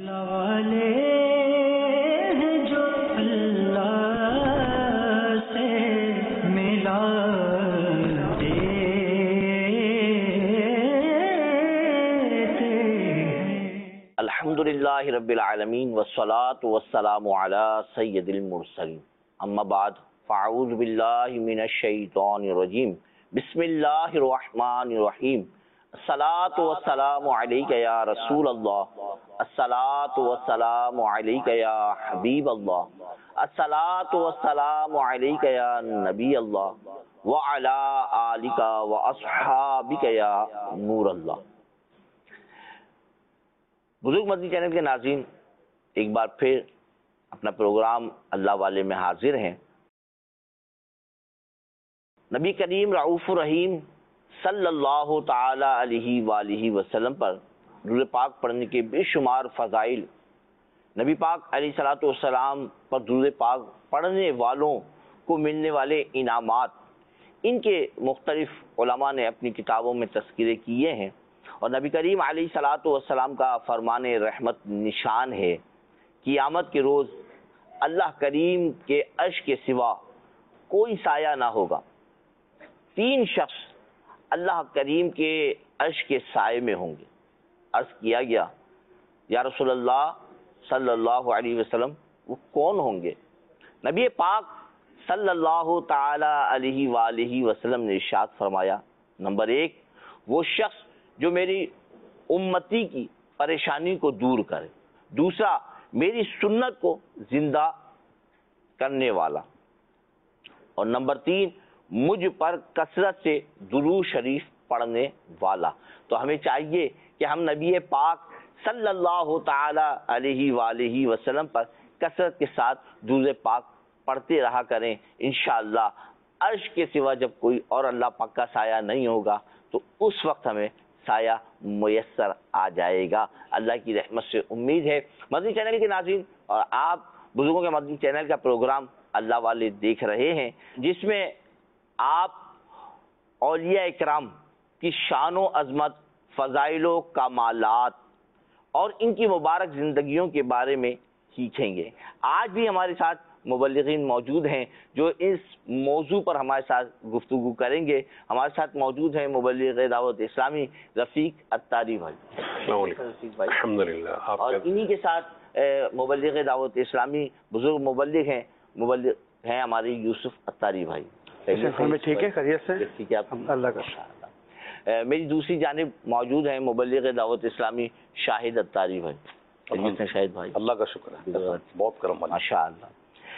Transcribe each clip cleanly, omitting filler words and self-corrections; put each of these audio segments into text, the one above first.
والے ہیں جو اللہ سے ملاتے ہیں۔ الحمدللہ رب العالمین والصلاة والسلام علی سید المرسلین، اما بعد فاعوذ باللہ من الشیطان الرجیم، بسم اللہ الرحمن الرحیم۔ الصلاۃ والسلام علیک یا رسول اللہ، الصلاۃ والسلام علیک یا حبیب اللہ، الصلاۃ والسلام علیک یا نبی اللہ، وعلی آلک واصحابک یا نور اللہ۔ بزرگ مدنی چینل کے ناظرین، ایک بار پھر اپنا پروگرام اللہ والے میں حاضر ہیں۔ نبی کریم رعوف الرحیم صلی اللہ تعالی علیہ وآلہ وسلم پر درود پاک پڑھنے کے بے شمار فضائل، نبی پاک علیہ الصلوۃ والسلام پر درود پاک پڑھنے والوں کو ملنے والے انعامات، ان کے مختلف علماء نے اپنی کتابوں میں تذکرے کیے ہیں، اور نبی کریم علیہ الصلوۃ والسلام کا فرمان رحمت نشان ہے، قیامت کے روز اللہ کریم کے عرش کے سوا کوئی سایہ نہ ہوگا۔ 3 شخص اللہ کریم کے عرش کے سائے میں ہوں گے۔ عرض کیا گیا یا رسول اللہ صلی اللہ علیہ وسلم وہ کون ہوں گے؟ نبی پاک صلی اللہ تعالی علیہ وآلہ وسلم نے ارشاد فرمایا، نمبر 1 وہ شخص جو میری امتی کی پریشانی کو دور کرے، دوسرا میری سنت کو زندہ کرنے والا، اور نمبر 3 مجھ پر کثرت سے درود شریف پڑھنے والا۔ تو ہمیں چاہیے کہ ہم نبی پاک صلی اللہ تعالی علیہ وآلہ وسلم پر کثرت کے ساتھ درود پاک پڑھتے رہا کریں۔ انشاءاللہ عرش کے سوا جب کوئی اور اللہ پاک کا سایہ نہیں ہوگا تو اس وقت ہمیں سایہ میسر آ جائے گا۔ اللہ کی رحمت سے امید ہے۔ مدنی چینل کے ناظرین، اور آپ بزرگوں کے مدنی چینل کا پروگرام اللہ والے دیکھ رہے ہیں، جس میں آپ اولیاء اکرام کی شان و عظمت، فضائل و کمالات اور ان کی مبارک زندگیوں کے بارے میں سیکھیں گے۔ آج بھی ہمارے ساتھ مبلغین موجود ہیں جو اس موضوع پر ہمارے ساتھ گفتگو کریں گے۔ ہمارے ساتھ موجود ہیں مبلغ دعوت اسلامی رفیق اتاری بھائی۔ السلام علیکم رفیق بھائی۔ الحمدللہ۔ اور انہی کے ساتھ مبلغ دعوت اسلامی بزرگ مبلغ ہیں ہمارے یوسف اتاری بھائی۔ ٹھیک ہے، خیریت سے؟ ٹھیک ہے اللہ کا۔ میری دوسری جانب موجود ہیں مبلغ دعوت اسلامی شاہد اتاری بھائی۔ شاہد بھائی، اللہ کا شکر ہے، بہت کرم ماشاء اللہ۔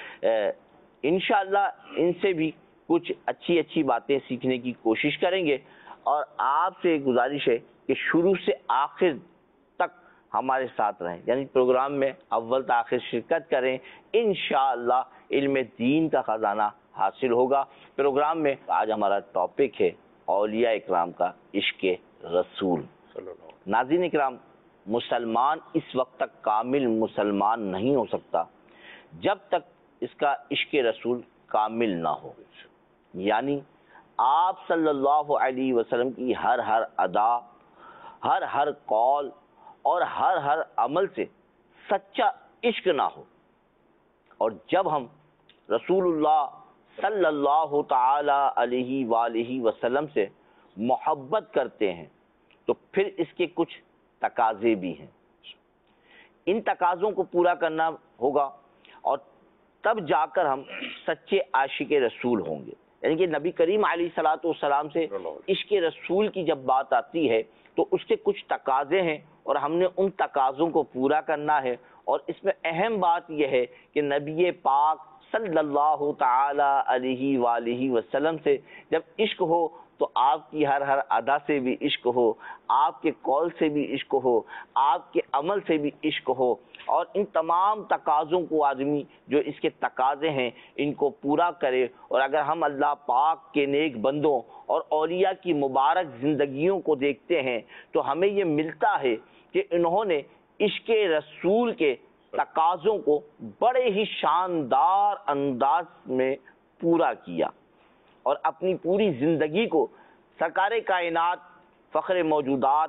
انشاءاللہ ان سے بھی کچھ اچھی باتیں سیکھنے کی کوشش کریں گے، اور آپ سے گزارش ہے کہ شروع سے آخر تک ہمارے ساتھ رہیں، یعنی پروگرام میں اول تا آخر شرکت کریں۔ انشاءاللہ علم دین کا خزانہ حاصل ہوگا۔ پروگرام میں آج ہمارا ٹاپک ہے اولیاء اکرام کا عشق رسول۔ ناظرین اکرام، مسلمان اس وقت تک کامل مسلمان نہیں ہو سکتا جب تک اس کا عشق رسول کامل نہ ہو، یعنی آپ صلی اللہ علیہ وسلم کی ہر ادا، ہر قول اور ہر عمل سے سچا عشق نہ ہو۔ اور جب ہم رسول اللہ صلی اللہ تعالی علیہ وآلہ وسلم سے محبت کرتے ہیں تو پھر اس کے کچھ تقاضے بھی ہیں۔ ان تقاضوں کو پورا کرنا ہوگا، اور تب جا کر ہم سچے عاشق رسول ہوں گے۔ یعنی کہ نبی کریم علیہ الصلوۃ والسلام سے عشق رسول کی جب بات آتی ہے تو اس کے کچھ تقاضے ہیں، اور ہم نے ان تقاضوں کو پورا کرنا ہے۔ اور اس میں اہم بات یہ ہے کہ نبی پاک صلی اللہ تعالی علیہ وآلہ وسلم سے جب عشق ہو تو آپ کی ہر ادا سے بھی عشق ہو، آپ کے قول سے بھی عشق ہو، آپ کے عمل سے بھی عشق ہو، اور ان تمام تقاضوں کو آدمی جو اس کے تقاضے ہیں ان کو پورا کرے۔ اور اگر ہم اللہ پاک کے نیک بندوں اور اولیاء کی مبارک زندگیوں کو دیکھتے ہیں تو ہمیں یہ ملتا ہے کہ انہوں نے عشق رسول کے تقاضوں کو بڑے ہی شاندار انداز میں پورا کیا، اور اپنی پوری زندگی کو سرکار کائنات، فخر موجودات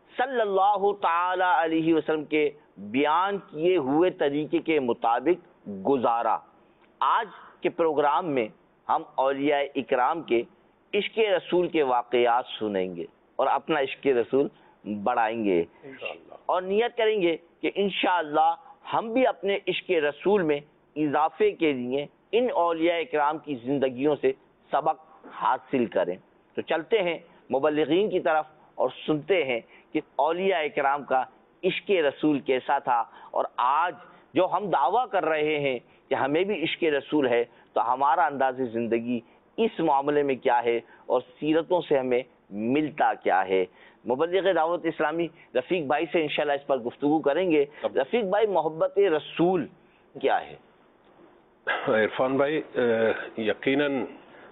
صلی اللہ تعالی علیہ وسلم کے بیان کیے ہوئے طریقے کے مطابق گزارا۔ آج کے پروگرام میں ہم اولیاء اکرام کے عشق رسول کے واقعات سنیں گے اور اپنا عشق رسول بڑھائیں گے اور نیت کریں گے کہ انشاءاللہ ہم بھی اپنے عشق رسول میں اضافے کے لیے ان اولیاء اکرام کی زندگیوں سے سبق حاصل کریں۔ تو چلتے ہیں مبلغین کی طرف اور سنتے ہیں کہ اولیاء اکرام کا عشق رسول کیسا تھا، اور آج جو ہم دعویٰ کر رہے ہیں کہ ہمیں بھی عشق رسول ہے، تو ہمارا انداز زندگی اس معاملے میں کیا ہے اور سیرتوں سے ہمیں ملتا کیا ہے۔ مبلغ دعوت اسلامی رفیق بھائی سے انشاءاللہ اس پر گفتگو کریں گے۔ رفیق بھائی، محبت رسول کیا ہے؟ عرفان بھائی، یقیناً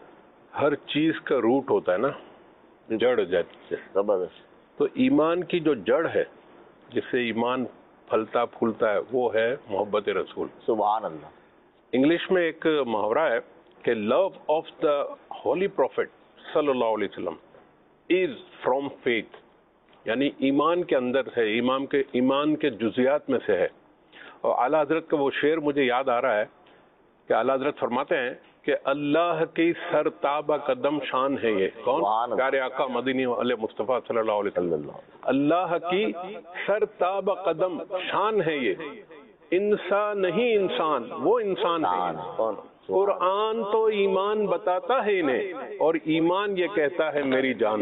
ہر چیز کا روٹ ہوتا ہے نا، جڑ جیسے زبردست۔ تو ایمان کی جو جڑ ہے جس سے ایمان پھلتا پھولتا ہے وہ ہے محبت رسول۔ سبحان اللہ۔ انگلش میں ایک محاورہ ہے کہ love of the holy prophet صلی اللہ علیہ وسلم از فرام فیتھ، یعنی ایمان کے اندر ہے، ایمان کے جزیات میں سے ہے۔ اور اعلیٰ حضرت کا وہ شعر مجھے یاد آ رہا ہے کہ اعلیٰ حضرت فرماتے ہیں کہ اللہ کی سرتابہ قدم شان ہے یہ، کون؟ پیارے آقا مدنی علیہ مصطفیٰ صلی اللہ علیہ وسلم۔ اللہ کی سرتابہ قدم شان ہے یہ، انسان نہیں انسان، وہ انسان ہے۔ قرآن تو ایمان بتاتا ہے انہیں، اور ایمان یہ کہتا ہے میری جان۔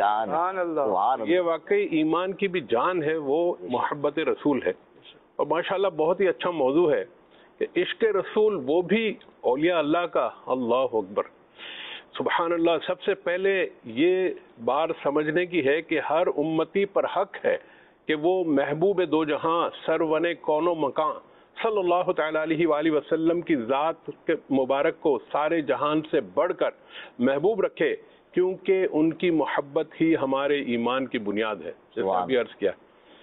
یہ واقعی ایمان کی بھی جان ہے، وہ محبت رسول ہے۔ اور ماشاءاللہ بہت ہی اچھا موضوع ہے کہ عشق رسول وہ بھی اولیاء اللہ کا۔ اللہ اکبر، سبحان اللہ۔ سب سے پہلے یہ بات سمجھنے کی ہے کہ ہر امتی پر حق ہے کہ وہ محبوب دو جہاں سرون کون و مکان صلی اللہ تعالیٰ علیہ وآلہ وسلم کی ذات کے مبارک کو سارے جہان سے بڑھ کر محبوب رکھے، کیونکہ ان کی محبت ہی ہمارے ایمان کی بنیاد ہے۔ جیسا ابھی عرض کیا،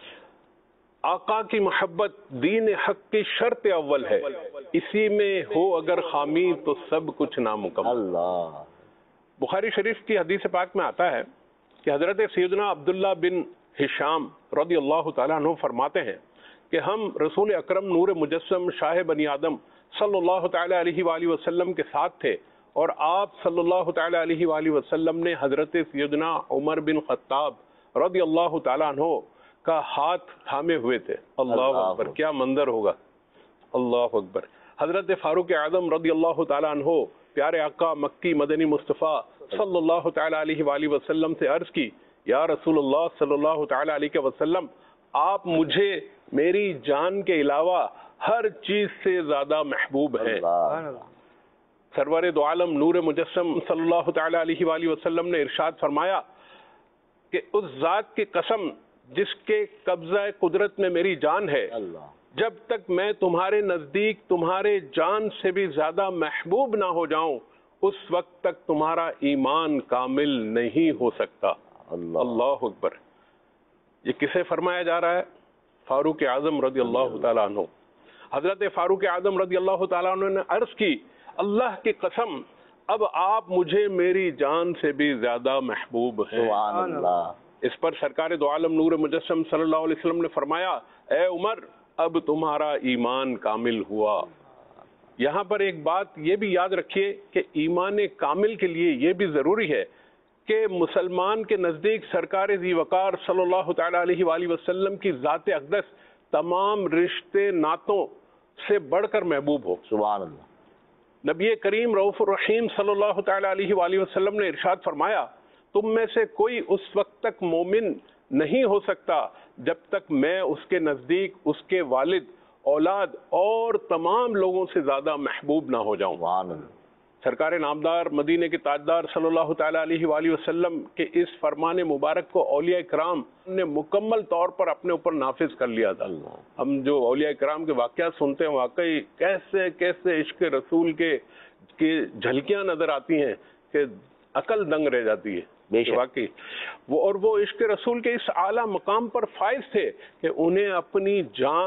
آقا کی محبت دین حق کی شرط اول ہے، اسی میں ہو اگر خامی تو سب کچھ نامکمل۔ اللہ۔ بخاری شریف کی حدیث پاک میں آتا ہے کہ حضرت سیدنا عبداللہ بن ہشام رضی اللہ تعالیٰ عنہ فرماتے ہیں کہ ہم رسول اکرم نور مجسم شاہ بنی آدم صلی اللہ تعالیٰ علیہ وآلہ وسلم کے ساتھ تھے، اور آپ صلی اللہ تعالیٰ علیہ وآلہ وسلم نے حضرت سیدنا عمر بن خطاب رضی اللہ تعالیٰ عنہ کا ہاتھ تھامے ہوئے تھے۔ اللہ اکبر، کیا منظر ہوگا، اللہ اکبر۔ حضرت فاروق اعظم رضی اللہ تعالیٰ عنہ پیارے آقا مکی مدنی مصطفیٰ صلی اللہ تعالیٰ علیہ وآلہ وسلم سے عرض کی، یا رسول اللہ صلی اللہ تعالیٰ علیہ وسلم، آپ مجھے میری جان کے علاوہ ہر چیز سے زیادہ محبوب ہیں۔ سرور دو عالم نور مجسم صلی اللہ تعالیٰ علیہ وآلہ وسلم نے ارشاد فرمایا کہ اس ذات کی قسم جس کے قبضہ قدرت میں میری جان ہے، جب تک میں تمہارے نزدیک تمہارے جان سے بھی زیادہ محبوب نہ ہو جاؤں، اس وقت تک تمہارا ایمان کامل نہیں ہو سکتا۔ اللہ اکبر۔ یہ کسے فرمایا جا رہا ہے؟ فاروق اعظم رضی اللہ تعالیٰ عنہ۔ حضرت فاروق اعظم رضی اللہ تعالیٰ عنہ نے عرض کی، اللہ کی قسم اب آپ مجھے میری جان سے بھی زیادہ محبوب ہیں۔ سبحان اللہ۔ اس پر سرکار دو عالم نور مجسم صلی اللہ علیہ وسلم نے فرمایا، اے عمر، اب تمہارا ایمان کامل ہوا۔ یہاں پر ایک بات یہ بھی یاد رکھیے کہ ایمان کامل کے لیے یہ بھی ضروری ہے کہ مسلمان کے نزدیک سرکار ذی وقار صلی اللہ تعالیٰ علیہ وآلہ وسلم کی ذات اقدس تمام رشتے ناتوں سے بڑھ کر محبوب ہو۔ سبحان اللہ۔ نبی کریم رؤوف الرحیم صلی اللہ تعالیٰ علیہ وآلہ وسلم نے ارشاد فرمایا، تم میں سے کوئی اس وقت تک مومن نہیں ہو سکتا جب تک میں اس کے نزدیک اس کے والد، اولاد اور تمام لوگوں سے زیادہ محبوب نہ ہو جاؤں۔ سبحان اللہ۔ سرکار نامدار مدینے کے تاجدار صلی اللہ تعالیٰ علیہ وآلہ وسلم کے اس فرمان مبارک کو اولیاء کرام نے مکمل طور پر اپنے اوپر نافذ کر لیا تھا۔ ہم جو اولیاء کرام کے واقعات سنتے ہیں، واقعی کیسے کیسے عشق رسول کے جھلکیاں نظر آتی ہیں کہ عقل دنگ رہ جاتی ہے۔ واقعی وہ عشق رسول کے اس اعلیٰ مقام پر فائز تھے کہ انہیں اپنی جان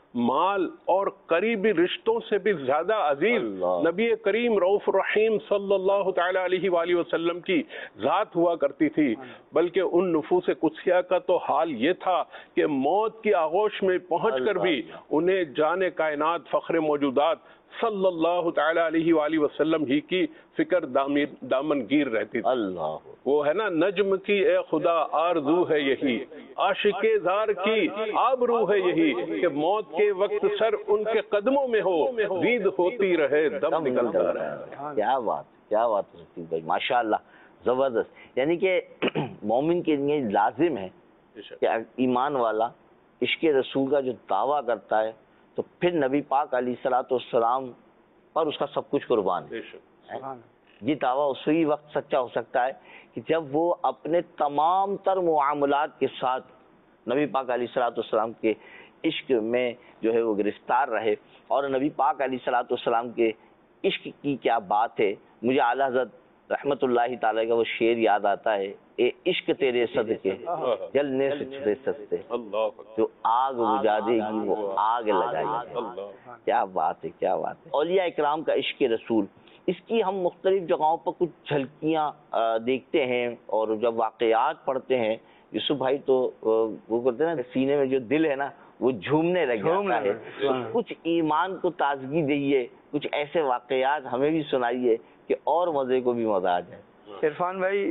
مال اور قریبی رشتوں سے بھی زیادہ عزیز نبی کریم رؤوف الرحیم صلی اللہ تعالی علیہ وآلہ وسلم کی ذات ہوا کرتی تھی. بلکہ ان نفوس قدسیہ کا تو حال یہ تھا کہ موت کی آغوش میں پہنچ کر بھی انہیں جان کائنات فخر موجودات صلی اللہ تعالی علیہ وآلہ وسلم ہی کی فکر دامن گیر رہتی تھی. وہ ہے نا نجم کی اے خدا آرزو ہے یہی، عاشق زار کی آبرو ہے یہی، کہ موت کے وقت سر ان کے قدموں میں ہو، دید ہوتی رہے دم نکلتا رہے. کیا بات ہے بھائی، ماشاء اللہ، زبردست. یعنی کہ مومن کے لیے لازم ہے کہ ایمان والا عشق رسول کا جو دعویٰ کرتا ہے تو پھر نبی پاک علیہ الصلوۃ والسلام پر اس کا سب کچھ قربان ہے. یہ دعویٰ اسی وقت سچا ہو سکتا ہے کہ جب وہ اپنے تمام تر معاملات کے ساتھ نبی پاک علیہ الصلوۃ والسلام کے عشق میں جو ہے وہ گرفتار رہے. اور نبی پاک علیہ الصلوۃ والسلام کے عشق کی کیا بات ہے. مجھے اعلیٰ حضرت رحمت اللہ تعالی کا وہ شعر یاد آتا ہے، اے عشق تیرے صدقے جلنے سے چھپے سستے، جو آگ بجھا دے گی وہ آگ لگائے گی. کیا بات ہے، کیا بات ہے. اولیاء اکرام کا عشق رسول، اس کی ہم مختلف جگہوں پر کچھ جھلکیاں دیکھتے ہیں، اور جب واقعات پڑھتے ہیں یوسف بھائی تو وہ کہتے ہیں نا سینے میں جو دل ہے نا وہ جھومنے لگ جاتا ہے. کچھ ایمان کو تازگی دئیے، کچھ ایسے واقعات ہمیں بھی سنائیے کہ اور مزے کو بھی مزہ آ جائے. عرفان بھائی،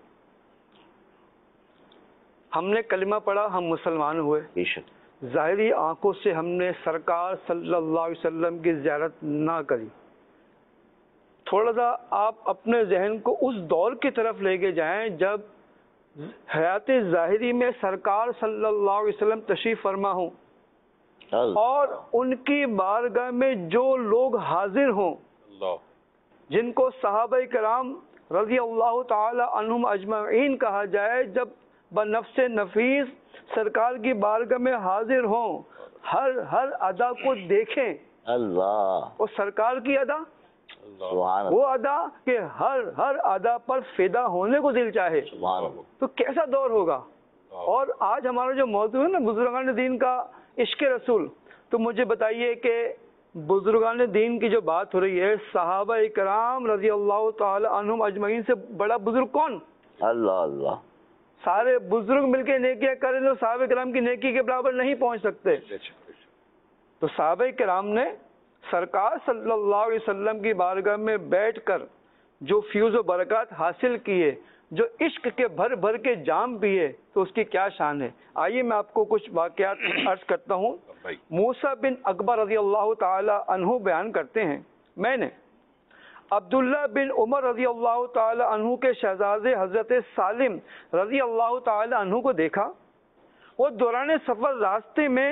ہم نے کلمہ پڑھا، ہم مسلمان ہوئے، بے شک ظاہری آنکھوں سے ہم نے سرکار صلی اللہ علیہ وسلم کی زیارت نہ کری. تھوڑا سا آپ اپنے ذہن کو اس دور کی طرف لے کے جائیں جب حیات ظاہری میں سرکار صلی اللہ علیہ وسلم تشریف فرما ہوں اور ان کی بارگاہ میں جو لوگ حاضر ہوں، جن کو صحابہ کرام رضی اللہ تعالی عنہم اجمعین کہا جائے، جب بنفس نفیس سرکار کی بارگاہ میں حاضر ہوں، ہر ادا کو دیکھیں. اللہ، وہ سرکار کی ادا، وہ ادا کہ ہر ادا پر فدا ہونے کو دل چاہے، تو کیسا دور ہوگا. اور آج ہمارا جو موضوع ہے نا بزرگان دین کا عشق رسول، تو مجھے بتائیے کہ بزرگان دین کی جو بات ہو رہی ہے، صحابہ کرام رضی اللہ تعالی عنہم اجمعین سے بڑا بزرگ کون؟ اللہ اللہ. سارے بزرگ مل کے نیکیاں کریں تو صحابہ کرام کی نیکی کے برابر نہیں پہنچ سکتے. تو صحابہ کرام نے سرکار صلی اللہ علیہ وسلم کی بارگاہ میں بیٹھ کر جو فیوز و برکات حاصل کیے، جو عشق کے بھر بھر کے جام پیے، تو اس کی کیا شان ہے. آئیے میں آپ کو کچھ واقعات عرض کرتا ہوں. موسیٰ بن اکبر رضی اللہ تعالی عنہ بیان کرتے ہیں، میں نے عبداللہ بن عمر رضی اللہ تعالی عنہ کے شہزادے حضرت سالم رضی اللہ تعالی عنہ کو دیکھا. وہ دوران سفر راستے میں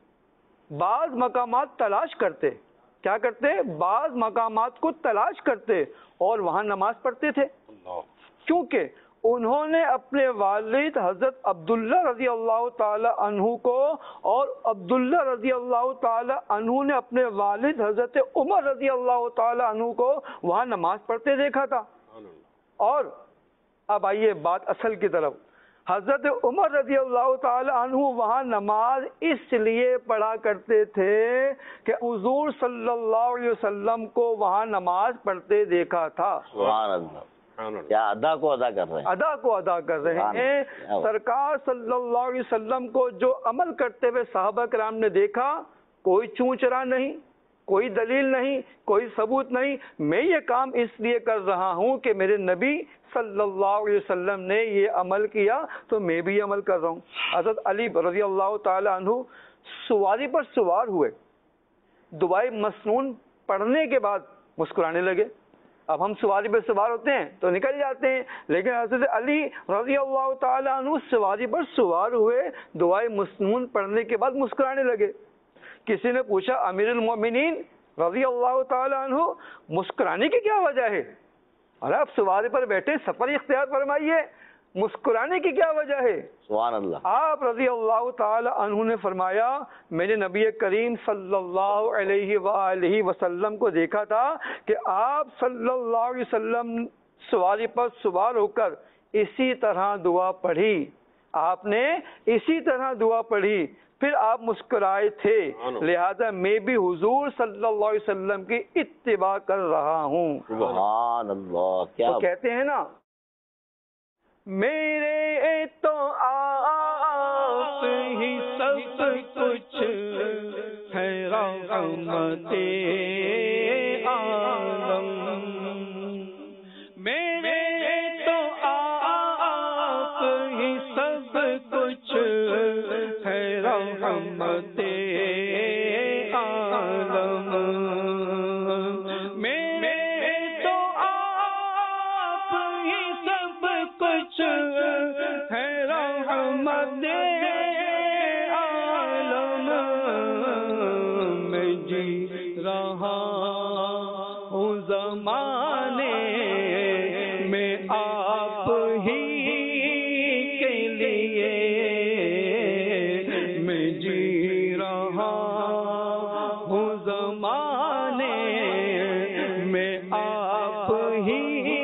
بعض مقامات تلاش کرتے. کیا کرتے؟ بعض مقامات کو تلاش کرتے اور وہاں نماز پڑھتے تھے، کیونکہ انہوں نے اپنے والد حضرت عبداللہ رضی اللہ تعالی عنہ کو اور عبداللہ رضی اللہ تعالی عنہ نے اپنے والد حضرت عمر رضی اللہ تعالی عنہ کو وہاں نماز پڑھتے دیکھا تھا. اور اب آئیے بات اصل کی طرف. حضرت عمر رضی اللہ تعالی عنہ وہاں نماز اس لیے پڑھا کرتے تھے کہ حضور صلی اللہ علیہ وسلم کو وہاں نماز پڑھتے دیکھا تھا. سبحان اللہ. کیا ادا کو ادا کر رہے ہیں، ادا کو ادا کر رہے ہیں. سرکار صلی اللہ علیہ وسلم کو جو عمل کرتے ہوئے صحابہ کرام نے دیکھا، کوئی چونچرا نہیں، کوئی دلیل نہیں، کوئی ثبوت نہیں. میں یہ کام اس لیے کر رہا ہوں کہ میرے نبی صلی اللہ علیہ وسلم نے یہ عمل کیا تو میں بھی عمل کر رہا ہوں. حضرت علی رضی اللہ تعالی عنہ سواری پر سوار ہوئے، دعائے مسنون پڑھنے کے بعد مسکرانے لگے. اب ہم سواری پر سوار ہوتے ہیں تو نکل جاتے ہیں، لیکن حضرت علی رضی اللہ تعالی عنہ سواری پر سوار ہوئے، دعائے مسنون پڑھنے کے بعد مسکرانے لگے. کسی نے پوچھا امیر المومنین رضی اللہ تعالی عنہ مسکرانے کی کیا وجہ ہے؟ ارے آپ سواری پر بیٹھے، سفر اختیار فرمائیے، مسکرانے کی کیا وجہ ہے؟ سبحان اللہ. آپ رضی اللہ تعالی عنہ نے فرمایا میں نے نبی کریم صلی اللہ علیہ وآلہ وسلم کو دیکھا تھا کہ آپ صلی اللہ علیہ وسلم سواری پر سوار ہو کر اسی طرح دعا پڑھی. آپ نے اسی طرح دعا پڑھی پھر آپ مسکرائے تھے، لہذا میں بھی حضور صلی اللہ علیہ وسلم کی اتباع کر رہا ہوں۔ سبحان اللہ، کیا وہ کہتے ہیں نا، میرے تو آپ ہی سب کچھ ہے، رحمت عالم، میرے تو آپ ہی سب کچھ ہے، رحمت عالم، میرے تو آپ ہی سب کچھ ہے، رحمت عالم، میں جی رہا ہوں زمانے میں آپ ہی کے لیے، میں جی رہا ہوں زمانے میں آپ ہی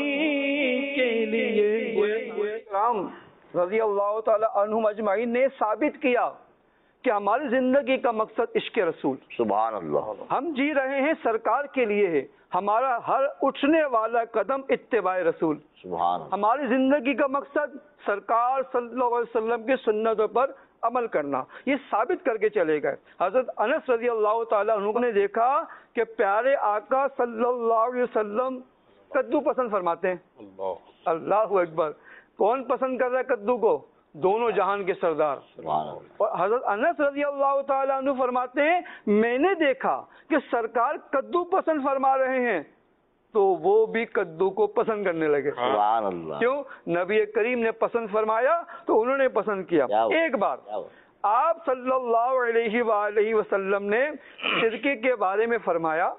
کے لیے۔ رام رضی اللہ تعالی عنہم اجمعین نے ثابت کیا کہ ہماری زندگی کا مقصد عشق رسول، سبحان اللہ، ہم جی رہے ہیں سرکار کے لیے ہے، ہمارا ہر اٹھنے والا قدم اتباع رسول، سبحان اللہ، ہماری زندگی کا مقصد سرکار صلی اللہ علیہ وسلم کی سنتوں پر عمل کرنا، یہ ثابت کر کے چلے گئے۔ حضرت انس رضی اللہ تعالیٰ عنہ نے دیکھا کہ پیارے آقا صلی اللہ علیہ وسلم کدو پسند فرماتے ہیں۔ اللہ اکبر، کون پسند کر رہا ہے کدو کو؟ دونوں جہان کے سردار۔ سبحان اللہ، اور حضرت انس رضی اللہ تعالیٰ عنہ فرماتے ہیں، میں نے دیکھا کہ سرکار کدو پسند فرما رہے ہیں تو وہ بھی کدو کو پسند کرنے لگے۔ سبحان اللہ، کیوں؟ نبی کریم نے پسند فرمایا تو انہوں نے پسند کیا۔ کیا بات، ایک بار کیا بات، آپ صلی اللہ علیہ وآلہ وسلم نے سرکے کے بارے میں فرمایا،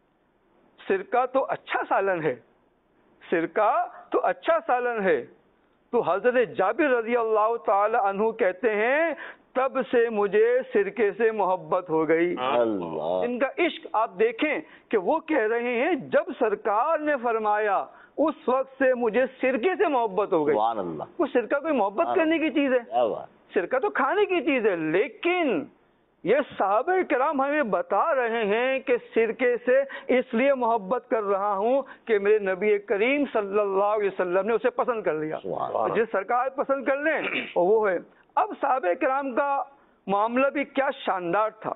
سرکہ تو اچھا سالن ہے، سرکہ تو اچھا سالن ہے، تو حضرت جابر رضی اللہ تعالی عنہ کہتے ہیں تب سے مجھے سرکے سے محبت ہو گئی۔ اللہ، ان کا عشق آپ دیکھیں کہ وہ کہہ رہے ہیں جب سرکار نے فرمایا اس وقت سے مجھے سرکے سے محبت ہو گئی۔ سبحان اللہ، وہ سرکہ کوئی محبت کرنے کی چیز ہے؟ کیا بات، سرکہ تو کھانے کی چیز ہے، لیکن یہ صحابہ کرام ہمیں بتا رہے ہیں کہ سرکے سے اس لیے محبت کر رہا ہوں کہ میرے نبی کریم صلی اللہ علیہ وسلم نے اسے پسند کر لیا۔ جس سرکار پسند کر لیں وہ ہے۔ اب صحابہ کرام کا معاملہ بھی کیا شاندار تھا،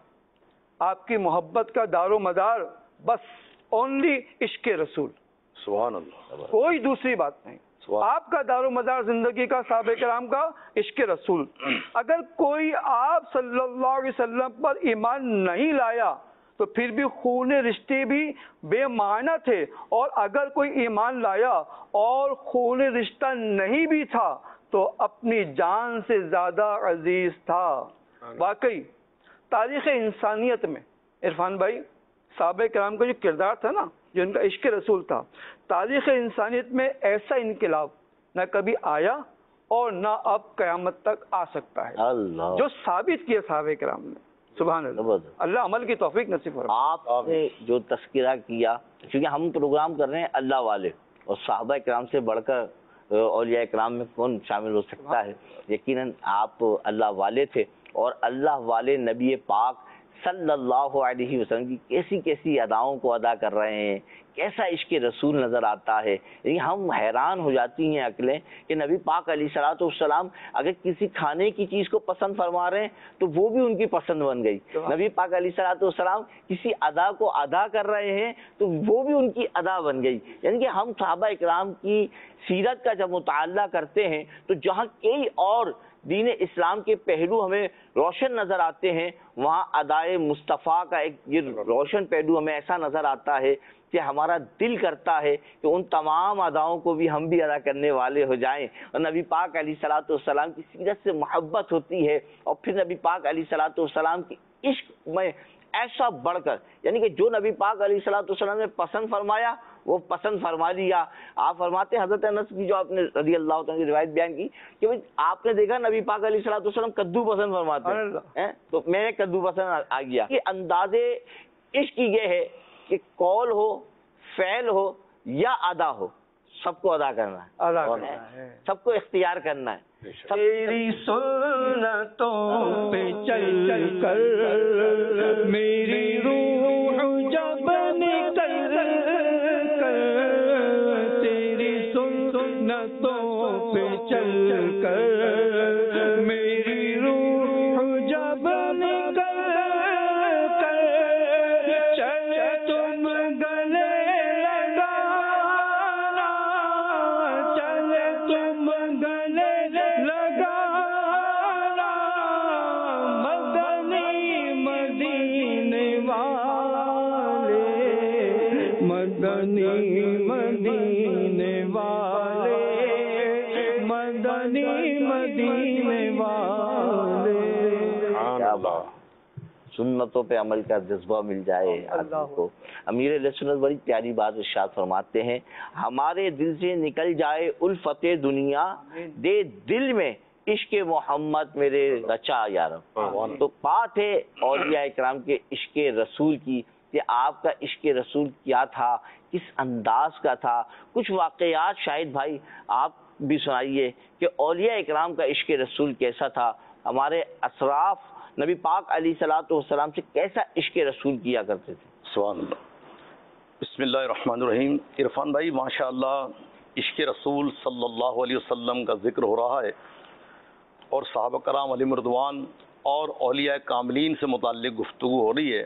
آپ کی محبت کا دار و مدار بس اونلی عشق رسول، سبحان اللہ، کوئی دوسری بات نہیں۔ آپ کا دار و مدار زندگی کا صحابہ کرام کا عشق رسول۔ اگر کوئی آپ صلی اللہ علیہ وسلم پر ایمان نہیں لایا تو پھر بھی خون رشتے بھی بے معنی تھے، اور اگر کوئی ایمان لایا اور خون رشتہ نہیں بھی تھا تو اپنی جان سے زیادہ عزیز تھا۔ واقعی تاریخ انسانیت میں عرفان بھائی صحابہ کرام کا جو کردار تھا نا، جو ان کا عشق رسول تھا، تاریخ انسانیت میں ایسا انقلاب نہ کبھی آیا اور نہ اب قیامت تک آ سکتا ہے، اللہ، جو ثابت کیا صحابہ کرام نے۔ سبحان اللہ، اللہ عمل کی توفیق نصیب فرمائے۔ آپ نے جو تذکرہ کیا، کیونکہ ہم پروگرام کر رہے ہیں اللہ والے، اور صحابہ کرام سے بڑھ کر اولیاء کرام میں کون شامل ہو سکتا ہے؟ یقیناً آپ اللہ والے تھے، اور اللہ والے نبی پاک صلی اللہ علیہ وسلم کی کیسی کیسی اداؤں کو ادا کر رہے ہیں، کیسا عشق رسول نظر آتا ہے۔ یعنی ہم حیران ہو جاتی ہیں عقلیں کہ نبی پاک علیہ الصلوۃ والسلام اگر کسی کھانے کی چیز کو پسند فرما رہے ہیں تو وہ بھی ان کی پسند بن گئی، نبی پاک علیہ الصلوۃ والسلام کسی ادا کو ادا کر رہے ہیں تو وہ بھی ان کی ادا بن گئی۔ یعنی کہ ہم صحابہ اکرام کی سیرت کا جب مطالعہ کرتے ہیں تو جہاں کئی اور دین اسلام کے پہلو ہمیں روشن نظر آتے ہیں، وہاں ادائے مصطفیٰ کا ایک یہ روشن پہلو ہمیں ایسا نظر آتا ہے کہ ہمارا دل کرتا ہے کہ ان تمام اداؤں کو بھی ہم بھی ادا کرنے والے ہو جائیں۔ اور نبی پاک علیہ الصلوۃ والسلام کی سیرت سے محبت ہوتی ہے، اور پھر نبی پاک علیہ الصلوۃ والسلام کی عشق میں ایسا بڑھ کر، یعنی کہ جو نبی پاک علیہ الصلوۃ والسلام نے پسند فرمایا وہ پسند فرما لیا۔ آپ فرماتے ہیں حضرت انس کی جو آپ نے رضی اللہ تعالیٰ کی روایت بیان کی کہ بھائی آپ نے دیکھا نبی پاک علیہ الصلوۃ والسلام کدو پسند فرماتے ہیں تو میں کدو پسند آ گیا۔ یہ انداز عشق یہ ہے کہ قول ہو، فعل ہو یا ادا ہو، سب کو ادا کرنا ہے، سب کو اختیار کرنا ہے۔ تیری سنتوں پہ چل کر میری روح جب نکل کر، تیری سنتوں پہ چل کر میری روح جب نکل کر، چلے تم گلے لگانا، چلے تم گلے لگانا، مدنی مدینے والے، مدنی مدینے والے، مدنی مدینے والے۔ کیا بات، سنتوں پہ عمل کا جذبہ مل جائے آدمی کو۔ امیر علیہ سنت بڑی پیاری بات ارشاد فرماتے ہیں، ہمارے دل سے نکل جائے الفت دنیا، دے دل میں عشق محمد میرے رچا یا رب۔ تو بات ہے اولیاء اکرام کے عشق رسول کی، کہ آپ کا عشق رسول کیا تھا، کس انداز کا تھا۔ کچھ واقعات شاہد بھائی آپ بھی سنائیے کہ اولیاء اکرام کا عشق رسول کیسا تھا، ہمارے اسراف نبی پاک علیہ الصلوۃ والسلام سے کیسا عشق رسول کیا کرتے تھے۔ سبحان اللہ۔ بسم اللہ الرحمن الرحیم۔ عرفان بھائی ماشاء اللہ عشق رسول صلی اللہ علیہ وسلم کا ذکر ہو رہا ہے، اور صحابہ کرام علیہم رضوان اور اولیاء کاملین سے متعلق گفتگو ہو رہی ہے،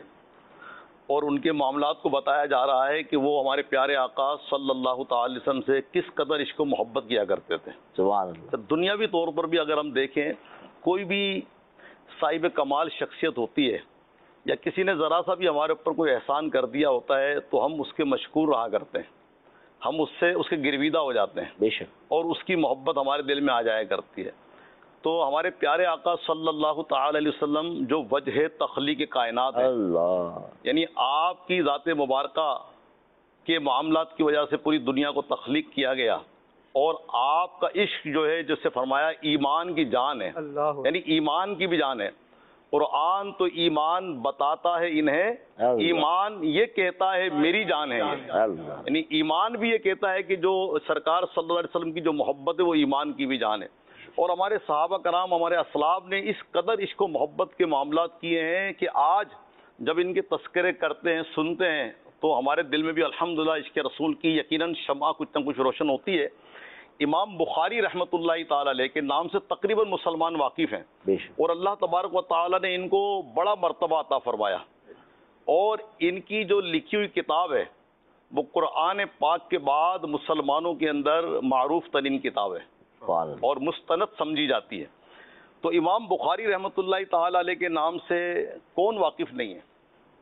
اور ان کے معاملات کو بتایا جا رہا ہے کہ وہ ہمارے پیارے آقا صلی اللہ تعالی علیہ وسلم سے کس قدر عشق و محبت کیا کرتے تھے۔ سبحان اللہ۔ دنیاوی طور پر بھی اگر ہم دیکھیں، کوئی بھی صاحب کمال شخصیت ہوتی ہے، یا کسی نے ذرا سا بھی ہمارے اوپر کوئی احسان کر دیا ہوتا ہے، تو ہم اس کے مشکور رہا کرتے ہیں، ہم اس کے گرویدہ ہو جاتے ہیں، بے شک، اور اس کی محبت ہمارے دل میں آ جایا کرتی ہے۔ تو ہمارے پیارے آقا صلی اللہ تعالی علیہ وسلم جو وجہ تخلیق کائنات ہے، اللہ، یعنی آپ کی ذات مبارکہ کے معاملات کی وجہ سے پوری دنیا کو تخلیق کیا گیا، اور آپ کا عشق جو ہے جس سے فرمایا ایمان کی جان ہے، اللہ، یعنی ایمان کی بھی جان ہے۔ قرآن تو ایمان بتاتا ہے انہیں، اللہ، ایمان یہ کہتا ہے میری جان ہے یہ، اللہ، یعنی ایمان بھی یہ کہتا ہے کہ جو سرکار صلی اللہ علیہ وسلم کی جو محبت ہے وہ ایمان کی بھی جان ہے۔ اور ہمارے صحابہ کرام، ہمارے اسلاف نے اس قدر عشق و محبت کے معاملات کیے ہیں کہ آج جب ان کے تذکرے کرتے ہیں، سنتے ہیں، تو ہمارے دل میں بھی الحمدللہ عشق رسول کی یقیناً شمع کچھ نہ کچھ روشن ہوتی ہے۔ امام بخاری رحمۃ اللہ تعالی علیہ کے نام سے تقریباً مسلمان واقف ہیں، بے شک، اور اللہ تبارک و تعالی نے ان کو بڑا مرتبہ عطا فرمایا، اور ان کی جو لکھی ہوئی کتاب ہے وہ قرآن پاک کے بعد مسلمانوں کے اندر معروف ترین کتاب ہے سبحان اللہ، اور مستند سمجھی جاتی ہے۔ تو امام بخاری رحمۃ اللہ تعالی علیہ کے نام سے کون واقف نہیں ہے؟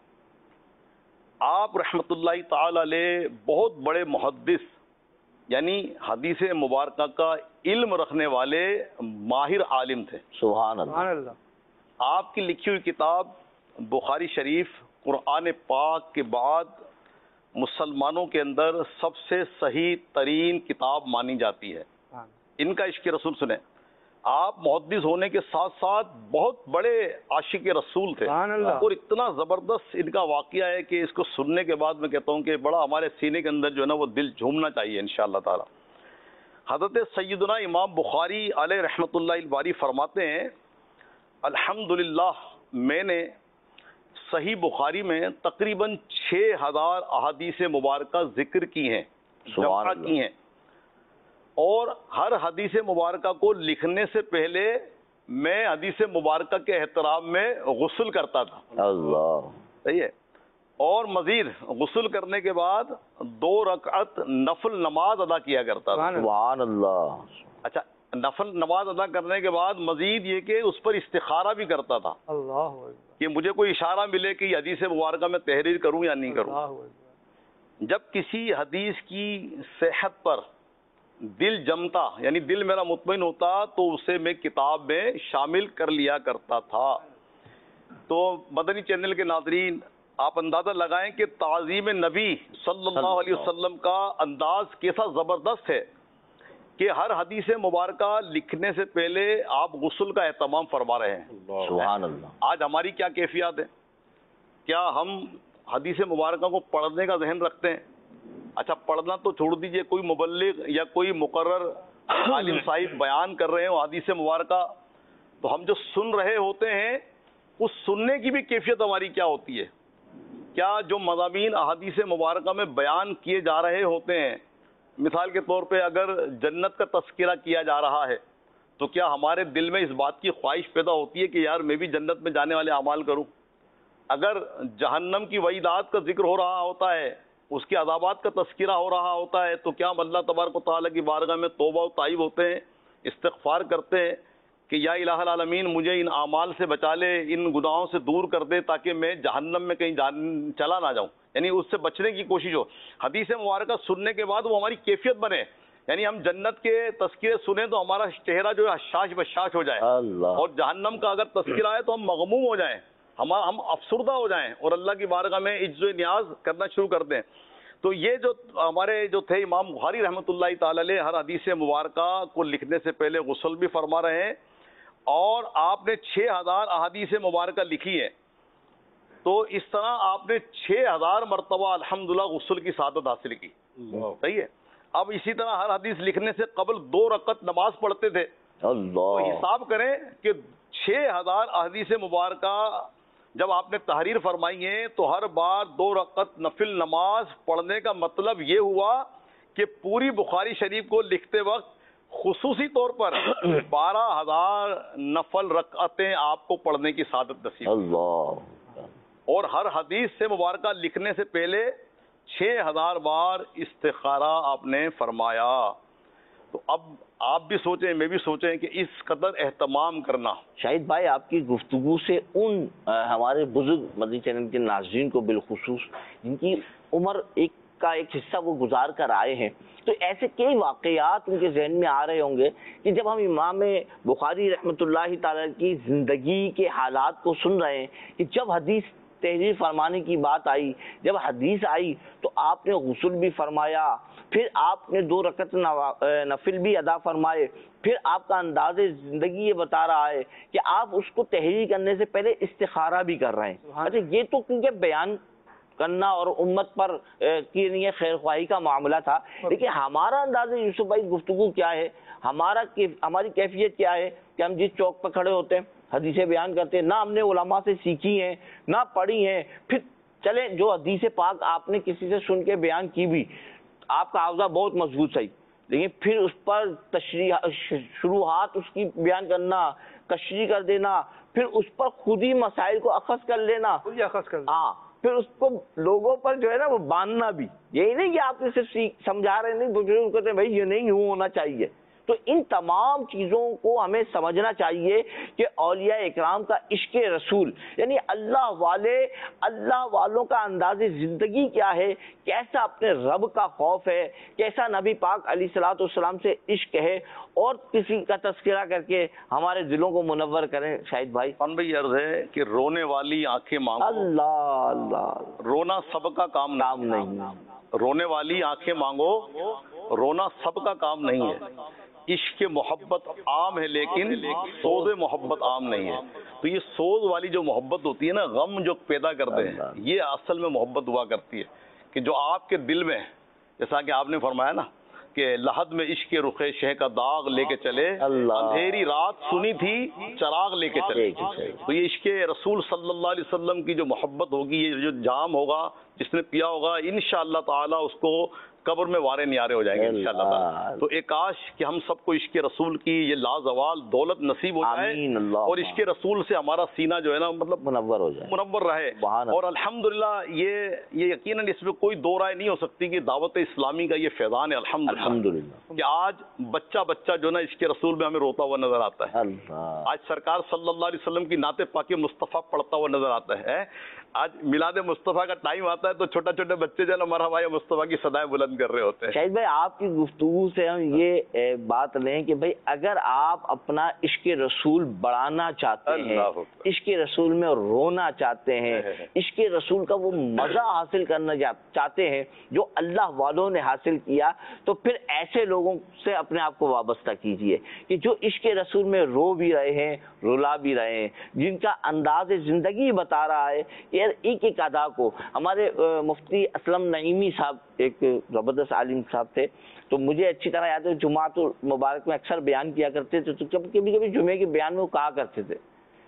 آپ رحمۃ اللہ تعالی علیہ بہت بڑے محدث، یعنی حدیث مبارکہ کا علم رکھنے والے ماہر عالم تھے۔ سبحان اللہ، سبحان اللہ، آپ کی لکھی ہوئی کتاب بخاری شریف قرآن پاک کے بعد مسلمانوں کے اندر سب سے صحیح ترین کتاب مانی جاتی ہے۔ ان کا عشق رسول سنیں، آپ محدث ہونے کے ساتھ ساتھ بہت بڑے عاشق رسول تھے، سبحان اللہ، اور اتنا زبردست ان کا واقعہ ہے کہ اس کو سننے کے بعد میں کہتا ہوں کہ بڑا ہمارے سینے کے اندر جو ہے نا وہ دل جھومنا چاہیے انشاءاللہ تعالی۔ حضرت سیدنا امام بخاری علیہ رحمۃ اللہ الباری فرماتے ہیں، الحمدللہ میں نے صحیح بخاری میں تقریباً 6000 احادیث مبارکہ ذکر کی ہیں، سبحان جمع اللہ، کی ہیں، اور ہر حدیث مبارکہ کو لکھنے سے پہلے میں حدیث مبارکہ کے احترام میں غسل کرتا تھا، اللہ، صحیح ہے، اور مزید غسل کرنے کے بعد 2 رکعت نفل نماز ادا کیا کرتا تھا۔ سبحان اللہ، اچھا، نفل نماز ادا کرنے کے بعد مزید یہ کہ اس پر استخارہ بھی کرتا تھا اللہ اکبر، کہ مجھے کوئی اشارہ ملے کہ یہ حدیث مبارکہ میں تحریر کروں یا نہیں کروں۔ اللہ اکبر، جب کسی حدیث کی صحت پر دل جمتا، یعنی دل میرا مطمئن ہوتا، تو اسے میں کتاب میں شامل کر لیا کرتا تھا۔ تو مدنی چینل کے ناظرین، آپ اندازہ لگائیں کہ تعظیم نبی صلی اللہ علیہ وسلم کا انداز کیسا زبردست ہے کہ ہر حدیث مبارکہ لکھنے سے پہلے آپ غسل کا اہتمام فرما رہے ہیں۔ سبحان اللہ، آج ہماری کیا کیفیات ہے؟ کیا ہم حدیث مبارکہ کو پڑھنے کا ذہن رکھتے ہیں؟ اچھا، پڑھنا تو چھوڑ دیجئے، کوئی مبلغ یا کوئی مقرر عالم صاحب بیان کر رہے ہوں حدیث مبارکہ، تو ہم جو سن رہے ہوتے ہیں اس سننے کی بھی کیفیت ہماری کیا ہوتی ہے؟ کیا جو مضامین احادیث مبارکہ میں بیان کیے جا رہے ہوتے ہیں، مثال کے طور پہ اگر جنت کا تذکرہ کیا جا رہا ہے تو کیا ہمارے دل میں اس بات کی خواہش پیدا ہوتی ہے کہ یار میں بھی جنت میں جانے والے اعمال کروں؟ اگر جہنم کی وعیدات کا ذکر ہو رہا ہوتا ہے، اس کے عذابات کا تذکرہ ہو رہا ہوتا ہے، تو کیا ہم اللہ تبارک و تعالیٰ کی بارگاہ میں توبہ و تائب ہوتے ہیں، استغفار کرتے ہیں کہ یا الہ العالمین مجھے ان اعمال سے بچا لے، ان گناہوں سے دور کر دے تاکہ میں جہنم میں کہیں چلا نہ جاؤں، یعنی اس سے بچنے کی کوشش ہو۔ حدیث مبارکہ سننے کے بعد وہ ہماری کیفیت بنے، یعنی ہم جنت کے تذکرے سنیں تو ہمارا چہرہ جو ہے حشاش بشاش ہو جائے، اور جہنم کا اگر تذکرہ ہے تو ہم مغموم ہو جائیں، ہم افسردہ ہو جائیں اور اللہ کی بارگاہ میں عجز و نیاز کرنا شروع کر دیں۔ تو یہ جو ہمارے جو تھے امام بخاری رحمۃ اللہ تعالی علیہ، ہر حدیث مبارکہ کو لکھنے سے پہلے غسل بھی فرما رہے ہیں، اور آپ نے 6000 احادیث مبارکہ لکھی ہے، تو اس طرح آپ نے 6000 مرتبہ الحمدللہ غسل کی سعادت حاصل کی، صحیح ہے۔ اب اسی طرح ہر حدیث لکھنے سے قبل 2 رکعت نماز پڑھتے تھے، تو حساب کریں کہ 6000 احادیث مبارکہ جب آپ نے تحریر فرمائی ہے تو ہر بار 2 رکعت نفل نماز پڑھنے کا مطلب یہ ہوا کہ پوری بخاری شریف کو لکھتے وقت خصوصی طور پر 12000 نفل رکعتیں آپ کو پڑھنے کی سعادت نصیب، اور ہر حدیث سے مبارکہ لکھنے سے پہلے 6000 بار استخارہ آپ نے فرمایا۔ تو اب آپ بھی سوچیں، میں بھی سوچیں کہ اس قدر اہتمام کرنا۔ شاہد بھائی، آپ کی گفتگو سے ان ہمارے بزرگ مدنی چینل کے ناظرین کو بالخصوص جن کی عمر کا ایک حصہ وہ گزار کر آئے ہیں، تو ایسے کئی واقعات ان کے ذہن میں آ رہے ہوں گے کہ جب ہم امام بخاری رحمۃ اللہ تعالی کی زندگی کے حالات کو سن رہے ہیں کہ جب حدیث تحریر فرمانے کی بات آئی، جب حدیث آئی تو آپ نے غسل بھی فرمایا، پھر آپ نے 2 رکعت نفل بھی ادا فرمائے، پھر آپ کا انداز زندگی یہ بتا رہا ہے کہ آپ اس کو تحریر کرنے سے پہلے استخارہ بھی کر رہے ہیں۔ اچھا، یہ تو کیونکہ بیان کرنا اور امت پر کی نہیں خیر خواہی کا معاملہ تھا، لیکن ہمارا انداز یوسف بھائی گفتگو کیا ہے، ہماری کیفیت کیا ہے کہ ہم جس چوک پر کھڑے ہوتے ہیں حدیثیں بیان کرتے ہیں، نہ ہم نے علماء سے سیکھی ہیں نہ پڑھی ہیں، پھر چلیں جو حدیث پاک آپ نے کسی سے سن کے بیان کی بھی، آپ کا حافظہ بہت مضبوط صحیح، لیکن پھر اس پر شروحات اس کی بیان کرنا، تشریح کر دینا، پھر اس پر خود ہی مسائل کو اخذ کر لینا، ہاں، پھر اس کو لوگوں پر جو ہے نا وہ باندھنا بھی، یہی نہیں کہ آپ صرف سمجھا رہے نہیں، دوسرے کو کہتے ہیں بھائی یہ نہیں یوں ہونا چاہیے۔ تو ان تمام چیزوں کو ہمیں سمجھنا چاہیے کہ اولیاء اکرام کا عشق رسول، یعنی اللہ والوں کا انداز زندگی کیا ہے، کیسا اپنے رب کا خوف ہے، کیسا نبی پاک علیہ الصلوۃ والسلام سے عشق ہے، اور کسی کا تذکرہ کر کے ہمارے دلوں کو منور کریں۔ شاہد بھائی، بھائی عرض ہے کہ رونے والی آنکھیں مانگو، اللہ رونا سب کا کام نہیں، رونے والی آنکھیں مانگو، رونا سب کا کام نہیں ہے۔ عشق محبت عام ہے لیکن سوز محبت عام نہیں ہے۔ تو یہ سوز والی جو محبت ہوتی ہے نا، غم جو پیدا کرتے ہیں، یہ اصل میں محبت ہوا کرتی ہے، کہ جو آپ کے دل میں، جیسا کہ آپ نے فرمایا نا کہ لحد میں عشق رخ شہ کا داغ لے کے چلے، اندھیری رات سنی تھی چراغ لے کے چلے۔ تو یہ عشق رسول صلی اللہ علیہ وسلم کی جو محبت ہوگی، یہ جو جام ہوگا، جس نے پیا ہوگا، انشاءاللہ تعالی اس کو قبر میں وارے نیارے ہو جائیں گے انشاءاللہ تعالی۔ تو ایک کاش کہ ہم سب کو عشق رسول کی یہ لازوال دولت نصیب ہو جائے، اور عشق رسول سے ہمارا سینہ جو ہے نا مطلب منور ہو جائے، منور رہے۔ اور الحمدللہ یہ یقیناً اس میں کوئی دو رائے نہیں ہو سکتی کہ دعوت اسلامی کا یہ فیضان ہے الحمدللہ، کہ آج بچہ جو نا عشق رسول میں ہمیں روتا ہوا نظر آتا ہے، آج سرکار صلی اللہ علیہ وسلم کی نعت پاک مصطفیٰ پڑھتا ہوا نظر آتا ہے، آج میلاد مصطفیٰ کا ٹائم آتا ہے تو چھوٹے بچے جو ہے نا مرحبا یا مصطفیٰ کی صدائیں بلند کر رہے ہوتے ہیں۔ شاہد بھائی، آپ کی گفتگو سے ہم یہ بات لیں کہ بھائی اگر آپ اپنا عشق رسول بڑھانا چاہتے ہیں، عشق رسول میں رونا چاہتے ہیں، عشق رسول کا وہ مزہ حاصل کرنا چاہتے ہیں جو اللہ والوں نے حاصل کیا، تو پھر ایسے لوگوں سے اپنے آپ کو وابستہ کیجئے کہ جو عشق رسول میں رو بھی رہے ہیں، رلا بھی رہے ہیں، جن کا انداز زندگی بتا رہا ہے کہ ایک ادا کو۔ ہمارے مفتی اسلم نعیمی صاحب ایک زبردست عالم صاحب تھے. تو مجھے اچھی طرح یاد ہے جمعۃ المبارک میں اکثر بیان کیا کرتے تھے, تو کبھی کبھی جمعے کے بیان میں وہ کہا کرتے تھے